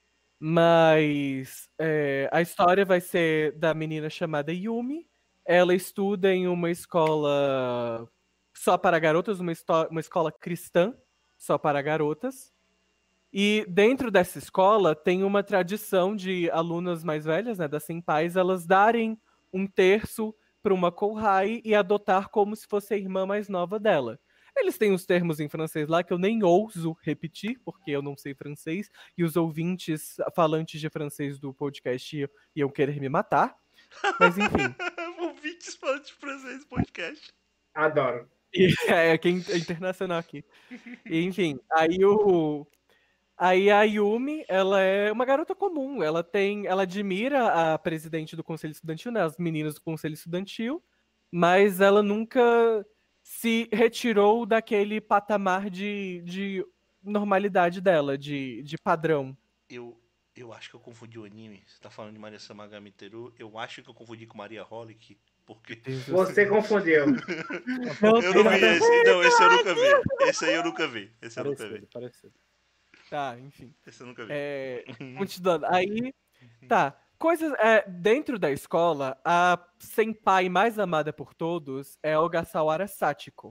Mas é, a história vai ser da menina chamada Yumi. Ela estuda em uma escola só para garotas, uma, esto- uma escola cristã só para garotas. E dentro dessa escola tem uma tradição de alunas mais velhas, né, das senpais, elas darem um terço para uma Kohai e adotar como se fosse a irmã mais nova dela. Eles têm os termos em francês lá que eu nem ouso repetir, porque eu não sei francês, e os ouvintes falantes de francês do podcast iam querer me matar. Mas enfim. Ouvintes falam de francês podcast. Adoro. E, é, quem é internacional aqui. E, enfim, aí o. Aí a Yumi, ela é uma garota comum. Ela tem, ela admira a presidente do conselho estudantil, né, as meninas do conselho estudantil, mas ela nunca se retirou daquele patamar de, de normalidade dela, de, de padrão. Eu, eu acho que eu confundi o anime. Você tá falando de Maria Samagami Teru. Eu acho que eu confundi com Maria Holic. Porque. Você confundiu. Não, Eu não vi esse. Não, esse eu nunca vi. Esse aí eu nunca vi. Esse eu nunca vi. Parecido, parecido. Tá, enfim. Esse eu nunca vi. É, continuando. Aí, tá. Coisas. É, dentro da escola, a senpai mais amada por todos é a Ogasawara Sachiko.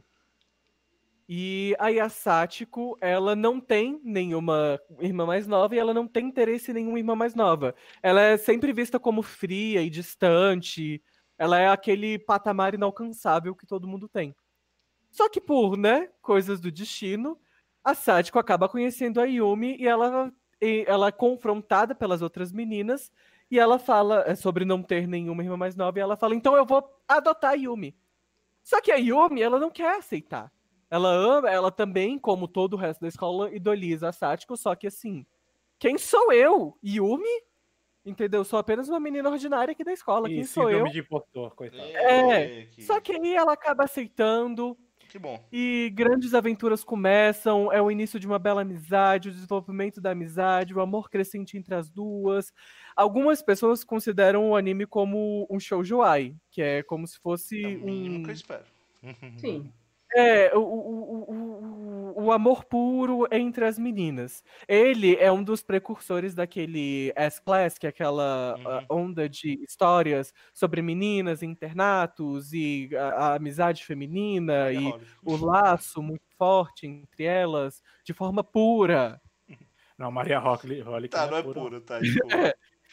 E aí a Sachiko, ela não tem nenhuma irmã mais nova e ela não tem interesse em nenhuma irmã mais nova. Ela é sempre vista como fria e distante. Ela é aquele patamar inalcançável que todo mundo tem. Só que por, né, coisas do destino, a Sachiko acaba conhecendo a Yumi e ela, e ela é confrontada pelas outras meninas e ela fala é, sobre não ter nenhuma irmã mais nova e ela fala, então eu vou adotar a Yumi. Só que a Yumi, ela não quer aceitar. Ela ama, ela também, como todo o resto da escola, idoliza a Sachiko, só que assim, quem sou eu? Yumi? Entendeu? Sou apenas uma menina ordinária aqui da escola, quem E sou eu? síndrome de impostor, coitado. É, que... só que aí ela acaba aceitando, que bom. e grandes aventuras começam, é o início de uma bela amizade, o desenvolvimento da amizade, o amor crescente entre as duas. Algumas pessoas consideram o anime como um shoujo-ai, que é como se fosse É o mínimo um... que eu espero. Sim. É, o, o, o, o amor puro entre as meninas. Ele é um dos precursores daquele S-Class, que é aquela Uhum. uh, onda de histórias sobre meninas, internatos e a, a amizade feminina Maria e Holic. o laço muito forte entre elas, de forma pura. Não, Maria Holic, Holic Tá, não é pura. puro, tá, desculpa.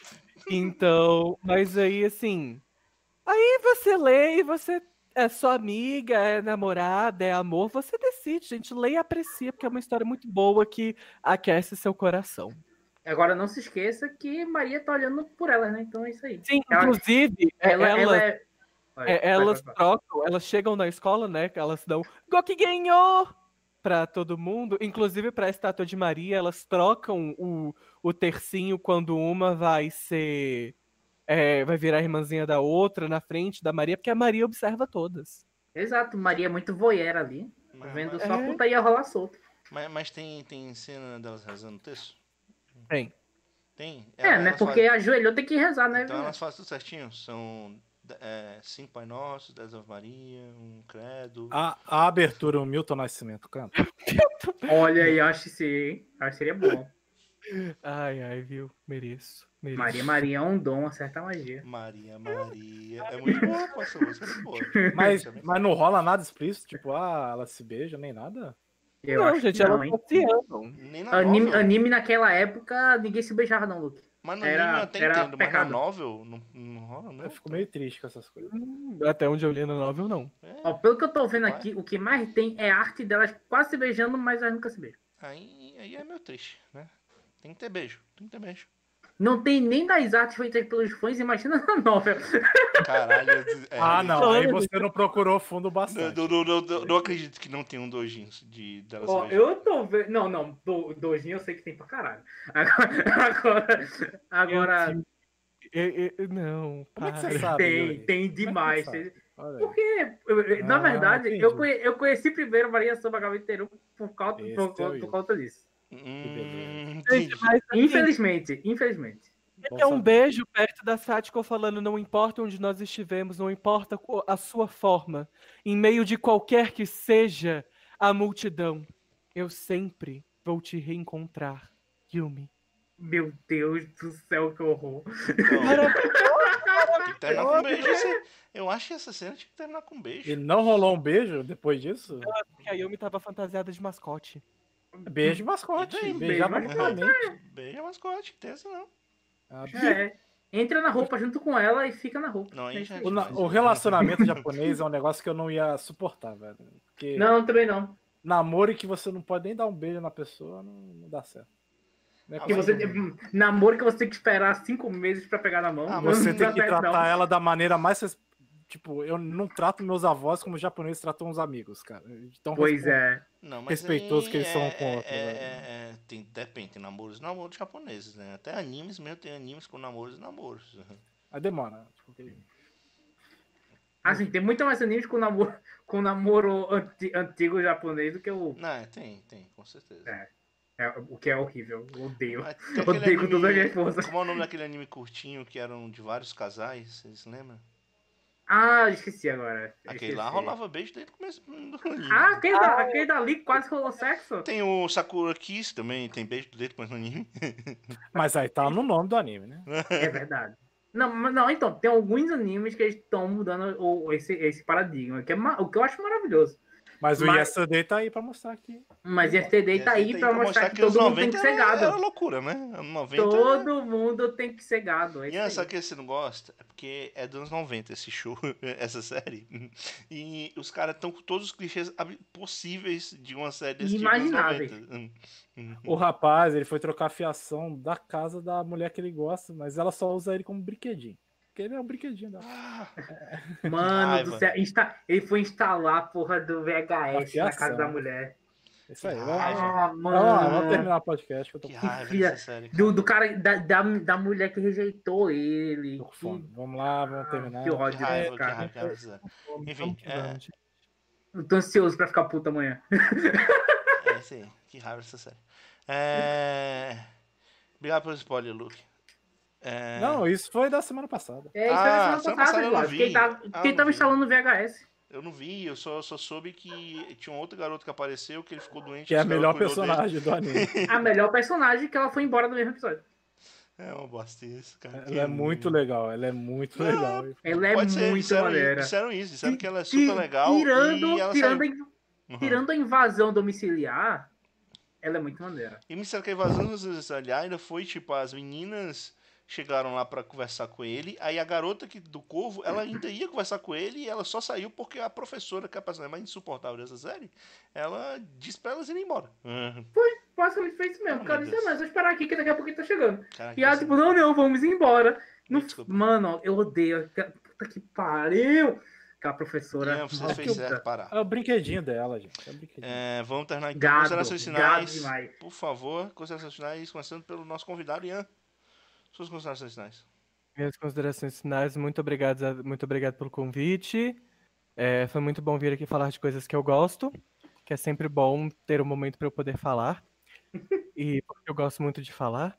Então, mas aí assim, aí você lê e você é sua amiga, é namorada, é amor, você decide, gente, lê e aprecia, porque é uma história muito boa que aquece seu coração. Agora não se esqueça que Maria tá olhando por ela, né? Então é isso aí. Sim, Ela- inclusive, é, Ela, elas, ela é. Vai, é, vai, elas vai, vai. trocam, elas chegam na escola, né, que elas dão Gokigenyo pra todo mundo, inclusive pra estátua de Maria, elas trocam o, o tercinho quando uma vai ser... É, vai virar a irmãzinha da outra na frente da Maria, porque a Maria observa todas. Exato, Maria é muito voyeur ali. Mas, Vendo mas, só É. putaria rolar solto. mas, mas tem, tem cena delas rezando o texto? Tem. Tem? É, Ela- né? elas Porque fazem- ajoelhou, tem que rezar, né? Então elas fazem tudo certinho. São é, cinco Pai Nossos, dez Ave Maria, um credo. A, a abertura, o Milton Nascimento canta. Olha aí, acho que sim. Acho que seria bom. Ai, ai, viu? Mereço. mereço. Maria Maria é um dom, acerta a magia. Maria, Maria. É muito boa, pô, essa música é muito boa. Mas, Isso é bem mas não rola nada explícito, tipo, ah, ela se beija, nem nada? Eu Não, acho gente, que não, elas hein? não se amam. Nem na Anime, novel. anime naquela época, ninguém se beijava, não, Luke. Mas no era- anime eu até era entendo, mas pecado. na novel não, não rola, não. Eu fico meio triste com essas coisas. Hum, Até onde eu li na novel, não. É, Ó, pelo que eu tô vendo Vai. aqui, o que mais tem é a arte delas quase se beijando, mas elas nunca se beijam. aí, aí é meio triste, né? Tem que ter beijo, tem que ter beijo. Não tem nem das artes feitas pelos fãs, imagina na novel. Caralho. É, Ah, não, Falando aí disso- você não procurou fundo Não, bastante. não, não, não, não, não acredito que não tem um dojinho de delas Ó, beijando. eu tô vendo. Não, não, do, dojinho eu sei que tem pra caralho. Agora. Agora. agora Eu- eu- eu- não, Como é que você para. sabe, tem, Yuri? tem Como é que demais. você sabe? Olha aí. Porque, eu- eu- na Ah, verdade, entendi. eu, conhe- eu conheci primeiro Maria Samba Gaveteiro por causa, Esse por, é o por, Will. conta disso. Hum, beleza. entendi. Gente, mas assim, Infelizmente, infelizmente. Bom é um saber. beijo perto da Satiko falando: não importa onde nós estivemos, não importa co- a sua forma, em meio de qualquer que seja a multidão, eu sempre vou te reencontrar, Yumi. Meu Deus do céu, que horror. Então, Maravilhoso! tem que terminar com um beijo. Esse- Eu acho que essa cena tinha que terminar com um beijo. E não rolou um beijo depois disso? Porque a Yumi tava fantasiada de mascote. Beijo mascote. E daí? Beijar Beijo mascote. Beijo é mascote, tem essa não. Ah, É, entra na roupa junto com ela e fica na roupa. Não, aí É já- isso O, aí. na- o relacionamento japonês é um negócio que eu não ia suportar, velho. Porque Não, também não. namoro e que você não pode nem dar um beijo na pessoa, não, não dá certo. Não é Que você, possível. namoro que você tem que esperar cinco meses pra pegar na mão. Ah, Você Não tem dá que certo, tratar não. ela da maneira mais. res- Tipo, eu não trato meus avós como os japoneses tratam os amigos, cara. Então, Pois é. Não, mas Respeitoso aí que eles são é- com o outro, é- né? é- é- tem, depende, tem namoros e namoros japoneses, né? Até animes mesmo tem animes com namoros e namoros. Aí demora. Tipo, Assim, tem muito mais animes com namoro, com namoro anti- antigo japonês do que o. Não, é, tem, tem, com certeza. É. É, o que é horrível. Eu odeio. Mas tem aquele Odeio com toda a minha força. Como é o nome daquele anime curtinho que eram de vários casais? Vocês se lembram? Ah, esqueci agora. Aquele lá Esqueci. rolava beijo desde o começo do anime. Ah, aquele, da, aquele dali quase rolou sexo? Tem o Sakura Kiss também, tem beijo desde o começo do anime. mas aí tá no nome do anime, né? É verdade. Não, mas não, então, tem alguns animes que eles estão mudando o, esse, esse paradigma, que é ma- o que eu acho maravilhoso. Mas o Mas- Yesterday tá aí pra mostrar aqui. Mas Yesterday tá aí pra mostrar que todo os mundo tem que ser era, era gado. loucura, né? Anos noventa. Todo mundo tem que ser gado. É isso Ian, aí. sabe o que você não gosta? É porque é dos anos noventa esse show, essa série. E os caras estão com todos os clichês ab- possíveis de uma série desse tipo dos anos Inimagináveis. noventa. Hum, hum. O rapaz, ele foi trocar a fiação da casa da mulher que ele gosta, mas ela só usa ele como brinquedinho. Porque ele é um brinquedinho dela. Ah, Mano raiva. do céu. Insta- Ele foi instalar a porra do V H S na Afiação. casa da mulher. Isso aí. Que Vamos, raiva. Ah, vamos lá, vamos mano. terminar o podcast que eu tô, que com- raiva filha dessa série. Do, do cara, da, da, da mulher que rejeitou ele. tô com fome. Vamos lá, vamos terminar. Que Que ódio raiva, desse que cara. raiva, que raiva dessa série. Enfim, Vamos que é- vamos, gente. Eu tô ansioso pra ficar puta amanhã. É isso aí, que raiva dessa série. É... Obrigado pelo spoiler, Luke. É... Não, isso foi da semana passada. É, isso Ah, foi na semana semana passada passada, eu eu não acho. vi. Quem tava, Ah, quem não tava vi. instalando V H S. Eu não vi, eu só, só soube que tinha um outro garoto que apareceu, que ele ficou doente. Que é a os caras melhor cuidou dele. personagem do anime. A melhor personagem que ela foi embora do mesmo episódio. É uma bosta isso, cara. Ela é muito legal, ela é muito legal. Ela é Pode ser, muito disseram, maneira. disseram isso, disseram que ela é Ti- super legal Tirando, e ela tirando, saiu. a, in- Uhum. tirando a invasão domiciliar, ela é muito maneira. E me disseram que a invasão domiciliar ainda foi, tipo, as meninas chegaram lá pra conversar com ele, aí a garota que, do Corvo, ela ainda ia conversar com ele e ela só saiu porque a professora, que é a personagem mais insuportável dessa série, ela disse pra elas irem embora. Uhum. Basicamente foi isso mesmo. Oh, O cara meu disse, Deus. ah, mas vou esperar aqui que daqui a pouco ele tá chegando. Caraca, E ela, isso- tipo, não, não, vamos embora. Não- Desculpa. Mano, eu odeio. Puta que pariu. Aquela professora. Ian, você maldita. fez certo parar. É o brinquedinho dela, gente. É o brinquedinho. É, vamos terminar então. Gado, Considerações gado finais. demais. Por favor, considerações finais, começando pelo nosso convidado, Ian. Suas considerações finais. Minhas considerações finais, muito obrigado, Zé- muito obrigado pelo convite. É, foi muito bom vir aqui falar de coisas que eu gosto, que é sempre bom ter um momento para eu poder falar. E porque eu gosto muito de falar.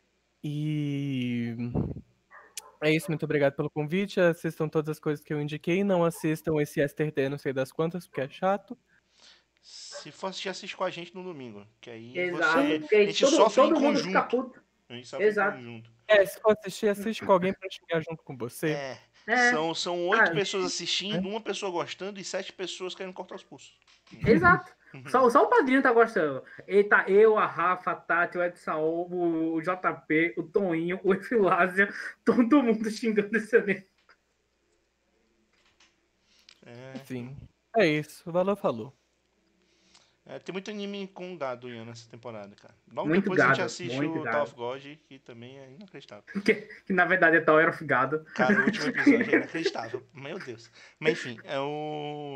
E é isso, muito obrigado pelo convite. Assistam todas as coisas que eu indiquei. Não assistam esse Yesterday, não sei das quantas, porque é chato. Se for assistir, assiste com a gente no domingo. Que aí Exato. você. Porque A aí gente todo, sofre todo em mundo fica conjunto. puto. A gente sofre Exato. em conjunto. É, se for assistir, assiste com alguém pra xingar junto com você. É. É, São, são oito Ah, pessoas assistindo, uma pessoa gostando e sete pessoas querendo cortar os pulsos. exato. Só, só o padrinho tá gostando. Ele tá, eu, a Rafa, a Tati, o Edson, o, o J P, o Toninho, o Efilásia, todo mundo xingando esse anime. É, Enfim, é isso. Valeu, falou. é, tem muito anime com gado, Ian, nessa temporada, cara. Logo Muito depois a gado, gente assiste muito o gado. Tower of God, que também é inacreditável. Que, que na verdade é Tower of Gado. Cara, o último episódio é inacreditável. Meu Deus. Mas enfim, é o.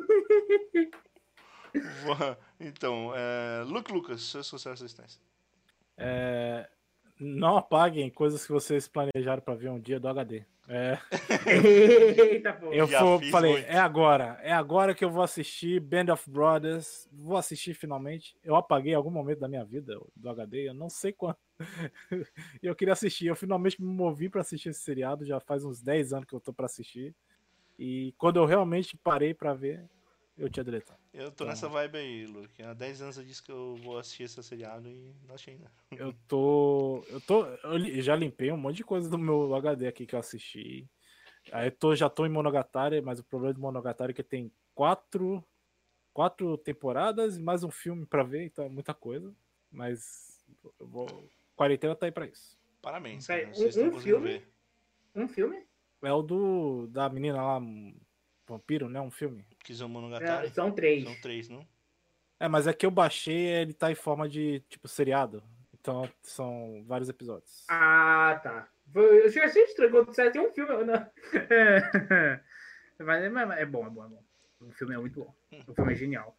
Vou- Então, é... Luke Lucas, suas considerações finais. É, não apaguem coisas que vocês planejaram pra ver um dia do H D. É, Eita, pô. eu Já fo- fiz falei, muito. é agora. É agora que eu vou assistir Band of Brothers. Vou assistir finalmente. Eu apaguei em algum momento da minha vida do H D, eu não sei quando. E eu queria assistir. Eu finalmente me movi pra assistir esse seriado. Já faz uns dez anos que eu tô pra assistir. E quando eu realmente parei pra ver, eu tinha deletado. Eu tô Então- nessa vibe aí, Luke. Há dez anos eu disse que eu vou assistir esse seriado e não achei ainda. Eu tô. Eu tô. Eu li- já limpei um monte de coisa do meu H D aqui que eu assisti. Aí eu tô, já tô em Monogatari, mas o problema do Monogatari é que tem quatro, quatro temporadas e mais um filme pra ver, então é muita coisa. Mas eu vou. Quarentena tá aí pra isso. Parabéns, Peraí, cara. Vocês um- estão um conseguindo filme? ver. Um filme? É o do. Da menina lá, um vampiro, né? Um filme. Kizomonogatari? É, são três. São três, não? É, mas é que eu baixei, ele tá em forma de tipo seriado. Então são vários episódios. Ah, tá. Foi- Eu achei achei estranho quando você tem um filme. Não. É. Mas é, mas é bom, é bom, é bom. O filme é muito bom. O filme é genial.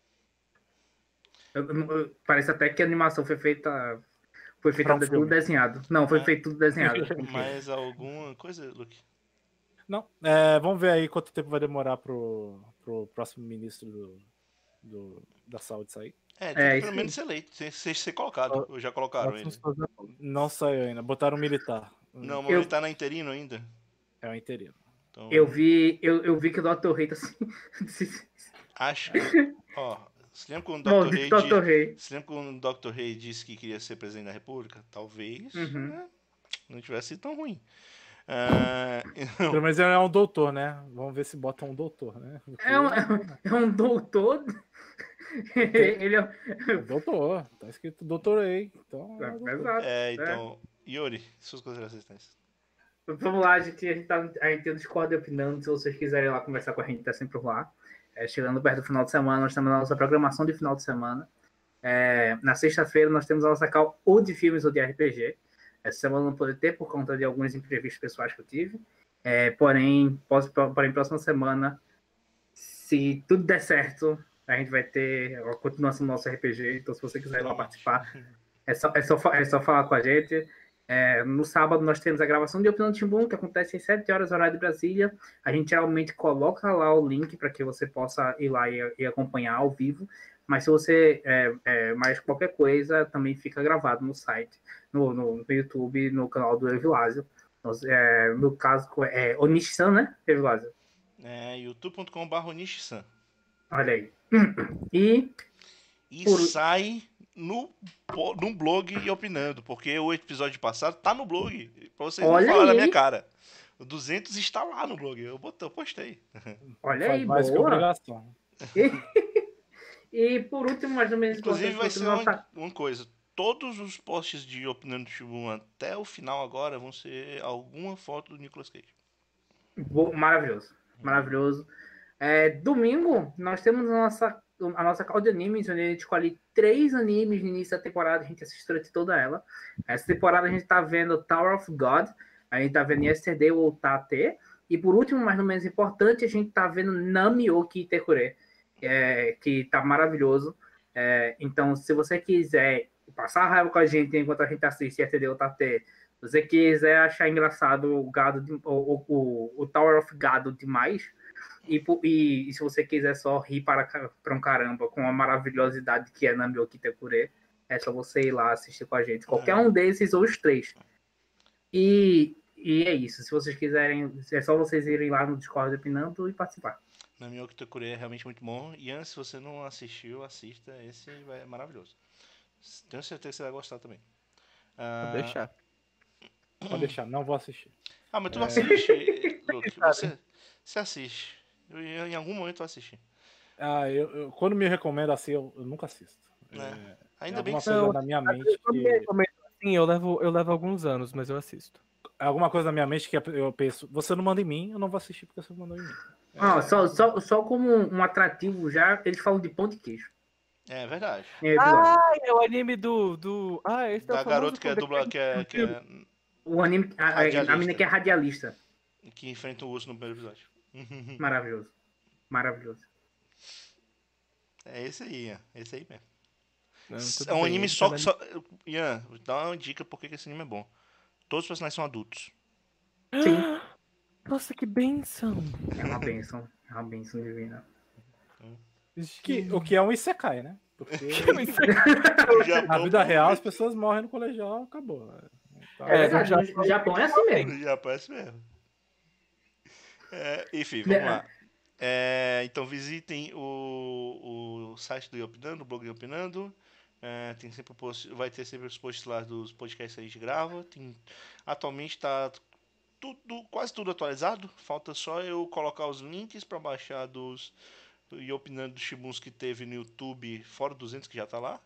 Eu- eu- eu- parece até que a animação foi feita. Foi feita Pra um tudo filme. desenhado. Não, foi Ah. feito tudo desenhado. Mais alguma coisa, Luke? Não, é, vamos ver aí quanto tempo vai demorar pro, pro próximo ministro do, do- da saúde sair. É, tem É, que isso pelo menos ser eleito, ser, ser, ser colocado. Ou já colocaram ele? Próximos fazer a pauta. Não saiu ainda, botaram um militar. Não, mas Eu- ele tá na interino ainda. É o interino. Então, Eu vi, eu, eu vi que o doutor Rei tá assim. acho que. Ó, se lembra quando o doutor Rei Maldito doutor di- Rei. se lembra quando o doutor Rei disse que queria ser presidente da República? Talvez Uhum. né, não tivesse sido tão ruim. Ah, Pelo menos ele é um doutor, né? Vamos ver se botam um doutor, né? Porque É um, é um doutor. Ele é. é um doutor, tá escrito doutor aí. Então, é um doutor. Exato. é, então, Yuri, suas considerações finais. Vamos lá, a gente, a gente, tá, a gente tem o Discord opinando. Se vocês quiserem ir lá conversar com a gente, tá sempre lá. É, chegando perto do final de semana, nós temos a nossa programação de final de semana. É, na sexta-feira, nós temos a nossa call ou de filmes ou de R P G. Essa semana eu não pude ter por conta de alguns imprevistos pessoais que eu tive. É, porém, posso, porém, próxima semana, se tudo der certo, a gente vai ter a continuação do nosso R P G. Então, se você quiser ir lá participar, é só, é só, fa- é só falar com a gente. É, no sábado nós temos a gravação de Opinião do Timbum, que acontece às sete horas, horário de Brasília. A gente geralmente coloca lá o link para que você possa ir lá e, e acompanhar ao vivo. Mas se você. É, é, mas qualquer coisa também fica gravado no site, no, no, no YouTube, no canal do Evilásio. Nós, é, no caso, é Onishi-san, né, Evilásio? É youtube ponto com barra onishi-san. Olha aí. E E Por- sai no, po- no blog e opinando, porque o episódio passado tá no blog. Pra vocês Olha não falarem na aí. minha cara. O duzentos está lá no blog. Eu, botei, eu postei. olha Faz aí, mais que boa. obrigação. E por último, mas não menos Inclusive vai importante, ser nossa- uma, uma coisa. Todos os posts de opinando do Shibun até o final agora vão ser alguma foto do Nicolas Cage. Bo- Maravilhoso, maravilhoso. É, domingo, nós temos a nossa, a nossa call de animes, onde a gente escolhe três animes no início da temporada, a gente assiste durante toda ela. Essa temporada a gente tá vendo Tower of God, a gente tá vendo Yesterday ou Tate, e por último, mas não menos importante, a gente tá vendo Nami-oki Itekure, é, que tá maravilhoso. É, então, se você quiser passar a raiva com a gente enquanto a gente assiste Yesterday ou Tate, se você quiser achar engraçado o gado de- o, o, o, o Tower of Gado demais, e, po- e, e se você quiser só rir para, ca- para um caramba com a maravilhosidade que é Nami-oki Itekure, é só você ir lá assistir com a gente. Qualquer um desses ou os três. E, e é isso. Se vocês quiserem, é só vocês irem lá no Discord opinando e participar. Na minha Okitokure é realmente muito bom. E antes, se você não assistiu, assista. Esse vai- é maravilhoso. Tenho certeza que você vai gostar também. Ah, Vou deixar. Pode deixar, não vou assistir. Ah, mas tu não assiste, Luke. Você, você assiste. Eu, eu, em algum momento eu assisti. Ah, eu, eu- quando me recomendo assim, eu, eu nunca assisto. Né? É, Ainda é bem alguma que coisa Não, na minha Às mente vezes, quando me que recomendam assim, eu levo, eu levo alguns anos, mas eu assisto. é alguma coisa na minha mente que eu penso, você não manda em mim, eu não vou assistir porque você não mandou em mim. Ah, só, só, só como um atrativo já, eles falam de pão de queijo. É verdade. em episódio. Ah, é o anime do. do... Ah, esse é o Da famoso garota que é com dubla, que é, que, é, O anime, a, a, a Radialista. menina que é radialista. que enfrenta o urso no primeiro episódio. Maravilhoso. Maravilhoso. É esse aí, Ian. Esse aí mesmo. Não, tudo É um bem, anime esse só anime- que só. Ian, dá uma dica por que que esse anime é bom. Todos os personagens são adultos. Sim. Nossa, que benção. É uma bênção. É uma bênção divina. Que, o que é um Isekai, né? Porque No na Japão, vida real as pessoas morrem no colegial, acabou. Então, É É, verdade, no no Japão- Japão é assim mesmo. no Japão é assim mesmo. É, enfim, vamos lá. É, então visitem o, o site do Iopinando, o blog do Iopinando. É, tem sempre o post, vai ter sempre os posts lá dos podcasts que a gente grava. Tem, atualmente está tudo, quase tudo atualizado. Falta só eu colocar os links para baixar dos Iopinando dos Shibuns que teve no YouTube, fora duzentos que já tá lá.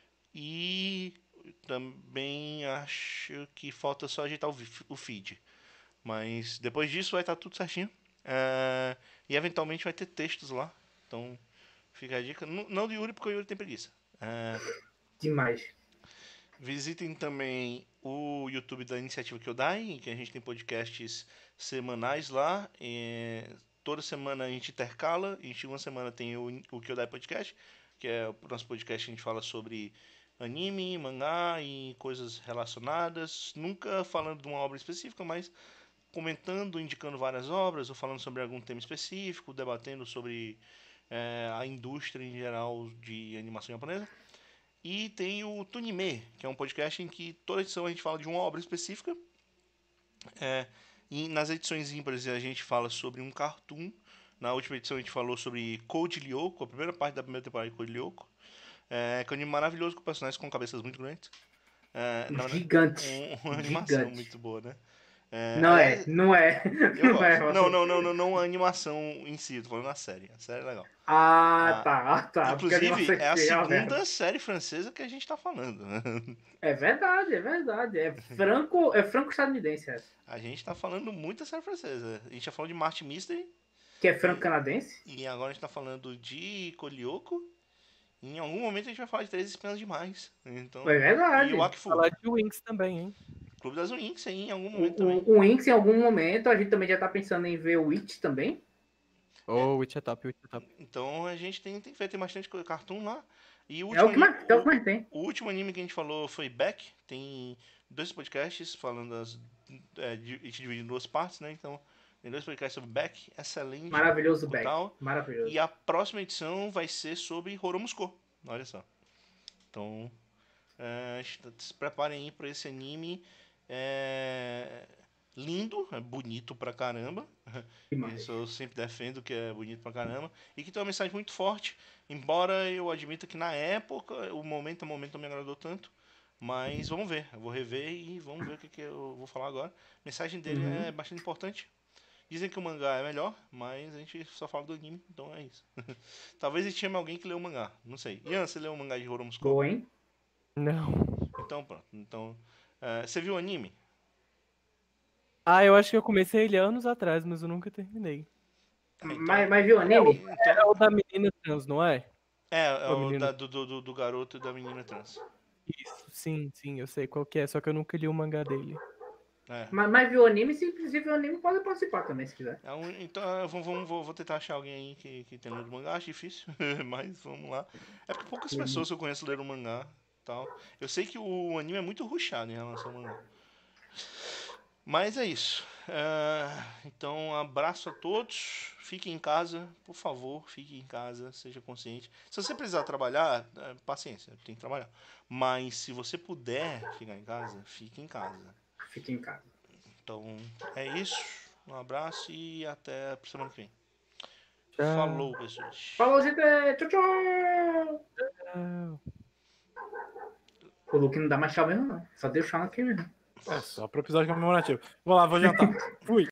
E também acho que falta só ajeitar o, vi- o feed. Mas depois disso vai estar tudo certinho. É, e eventualmente vai ter textos lá. Então fica a dica. Não, não do Yuri, porque o Yuri tem preguiça. É, Demais. visitem também o YouTube da Iniciativa Kyodai, em que a gente tem podcasts semanais lá. É, toda semana a gente intercala. A gente, uma semana tem o, o Kyodai Podcast, que é o nosso podcast que a gente fala sobre anime, mangá e coisas relacionadas. Nunca falando de uma obra específica, mas comentando, indicando várias obras, ou falando sobre algum tema específico, debatendo sobre é, a indústria em geral de animação japonesa. E tem o Tunime, que é um podcast em que toda edição a gente fala de uma obra específica. É, e nas edições ímpares a gente fala sobre um cartoon. Na última edição a gente falou sobre Code Lyoko, a primeira parte da primeira temporada de Code Lyoko. É, que é um anime maravilhoso com personagens com cabeças muito grandes. É, na verdade, Gigante. um- uma animação Gigante. muito boa, né? É, Não aliás, é, não é. eu Não é, gosto. Rafa. Não, não, não, não, não a animação em si, tô falando a série. A série é legal. Ah, Ah, tá, tá. Porque Inclusive, animação é a que é uma merda. segunda série francesa que a gente tá falando, né? É verdade, é verdade. É franco, é franco-estadunidense essa. A gente tá falando muita série francesa. A gente já falou de Martin Mystery, Que é franco-canadense? e agora a gente tá falando de Kolioko. E em algum momento a gente vai falar de Três Espiãs Demais. Então, É verdade. e o Akifu. Falar de Wings também, hein? Clube das Winx aí em algum momento O, também. o, o Inks, em algum momento, a gente também já tá pensando em ver o Witch também. Oh, Witch é top, Witch é top. Então a gente tem, tem que ver, tem bastante coisa, cartoon lá. E o É último, o que mais, é o que o, mais tem. o último anime que a gente falou foi Beck. Tem dois podcasts falando das. É, di- a gente divide em duas partes, né? Então, tem dois podcasts sobre Beck, excelente. Maravilhoso Beck. Total. Maravilhoso. E a próxima edição vai ser sobre Horomusco. Olha só. Então, é, se preparem aí pra esse anime. É, lindo, é bonito pra caramba. Demais. Isso eu sempre defendo que é bonito pra caramba. E que tem uma mensagem muito forte. Embora eu admita que na época, o momento a momento não me agradou tanto. Mas vamos ver. Eu vou rever e vamos ver o que, que eu vou falar agora. A mensagem dele Uhum. é bastante importante. Dizem que o mangá é melhor, mas a gente só fala do anime, então é isso. Talvez ele chame alguém que leu o mangá. Não sei. Ian, você leu o mangá de Horomusco? Boa, hein? Não. Então pronto. Então, é, você viu o anime? Ah, eu acho que eu comecei ele anos atrás, mas eu nunca terminei. É, então- Mas, mas viu o anime? É o da menina trans, não é? É, é Ô, o menino. da- do, do, do- do garoto e da menina trans. Isso, sim, sim, eu sei qual que é, só que eu nunca li o mangá dele. É. Mas, mas viu o anime? Se inclusive o anime pode participar também, se quiser. É um- então, é, vamos, vamos- vou, vou tentar achar alguém aí que, que tem lido mangá. Acho difícil, mas vamos lá. É porque poucas pessoas que eu conheço leram mangá tal. Eu sei que o anime é muito rushado em relação ao mangá. Mas é isso. É, então, abraço a todos. Fiquem em casa, por favor, fiquem em casa, seja consciente. Se você precisar trabalhar, é, paciência, tem que trabalhar. Mas se você puder ficar em casa, fique em casa. Fique em casa. Então, é isso. Um abraço e até a semana que vem. Tchau. Falou, pessoas. Falou, gente. Tchau, tchau. Tchau. O Luke não dá mais tchau mesmo, não. Só deu tchau aqui mesmo. É só pro episódio comemorativo. Vou lá, vou jantar. Fui.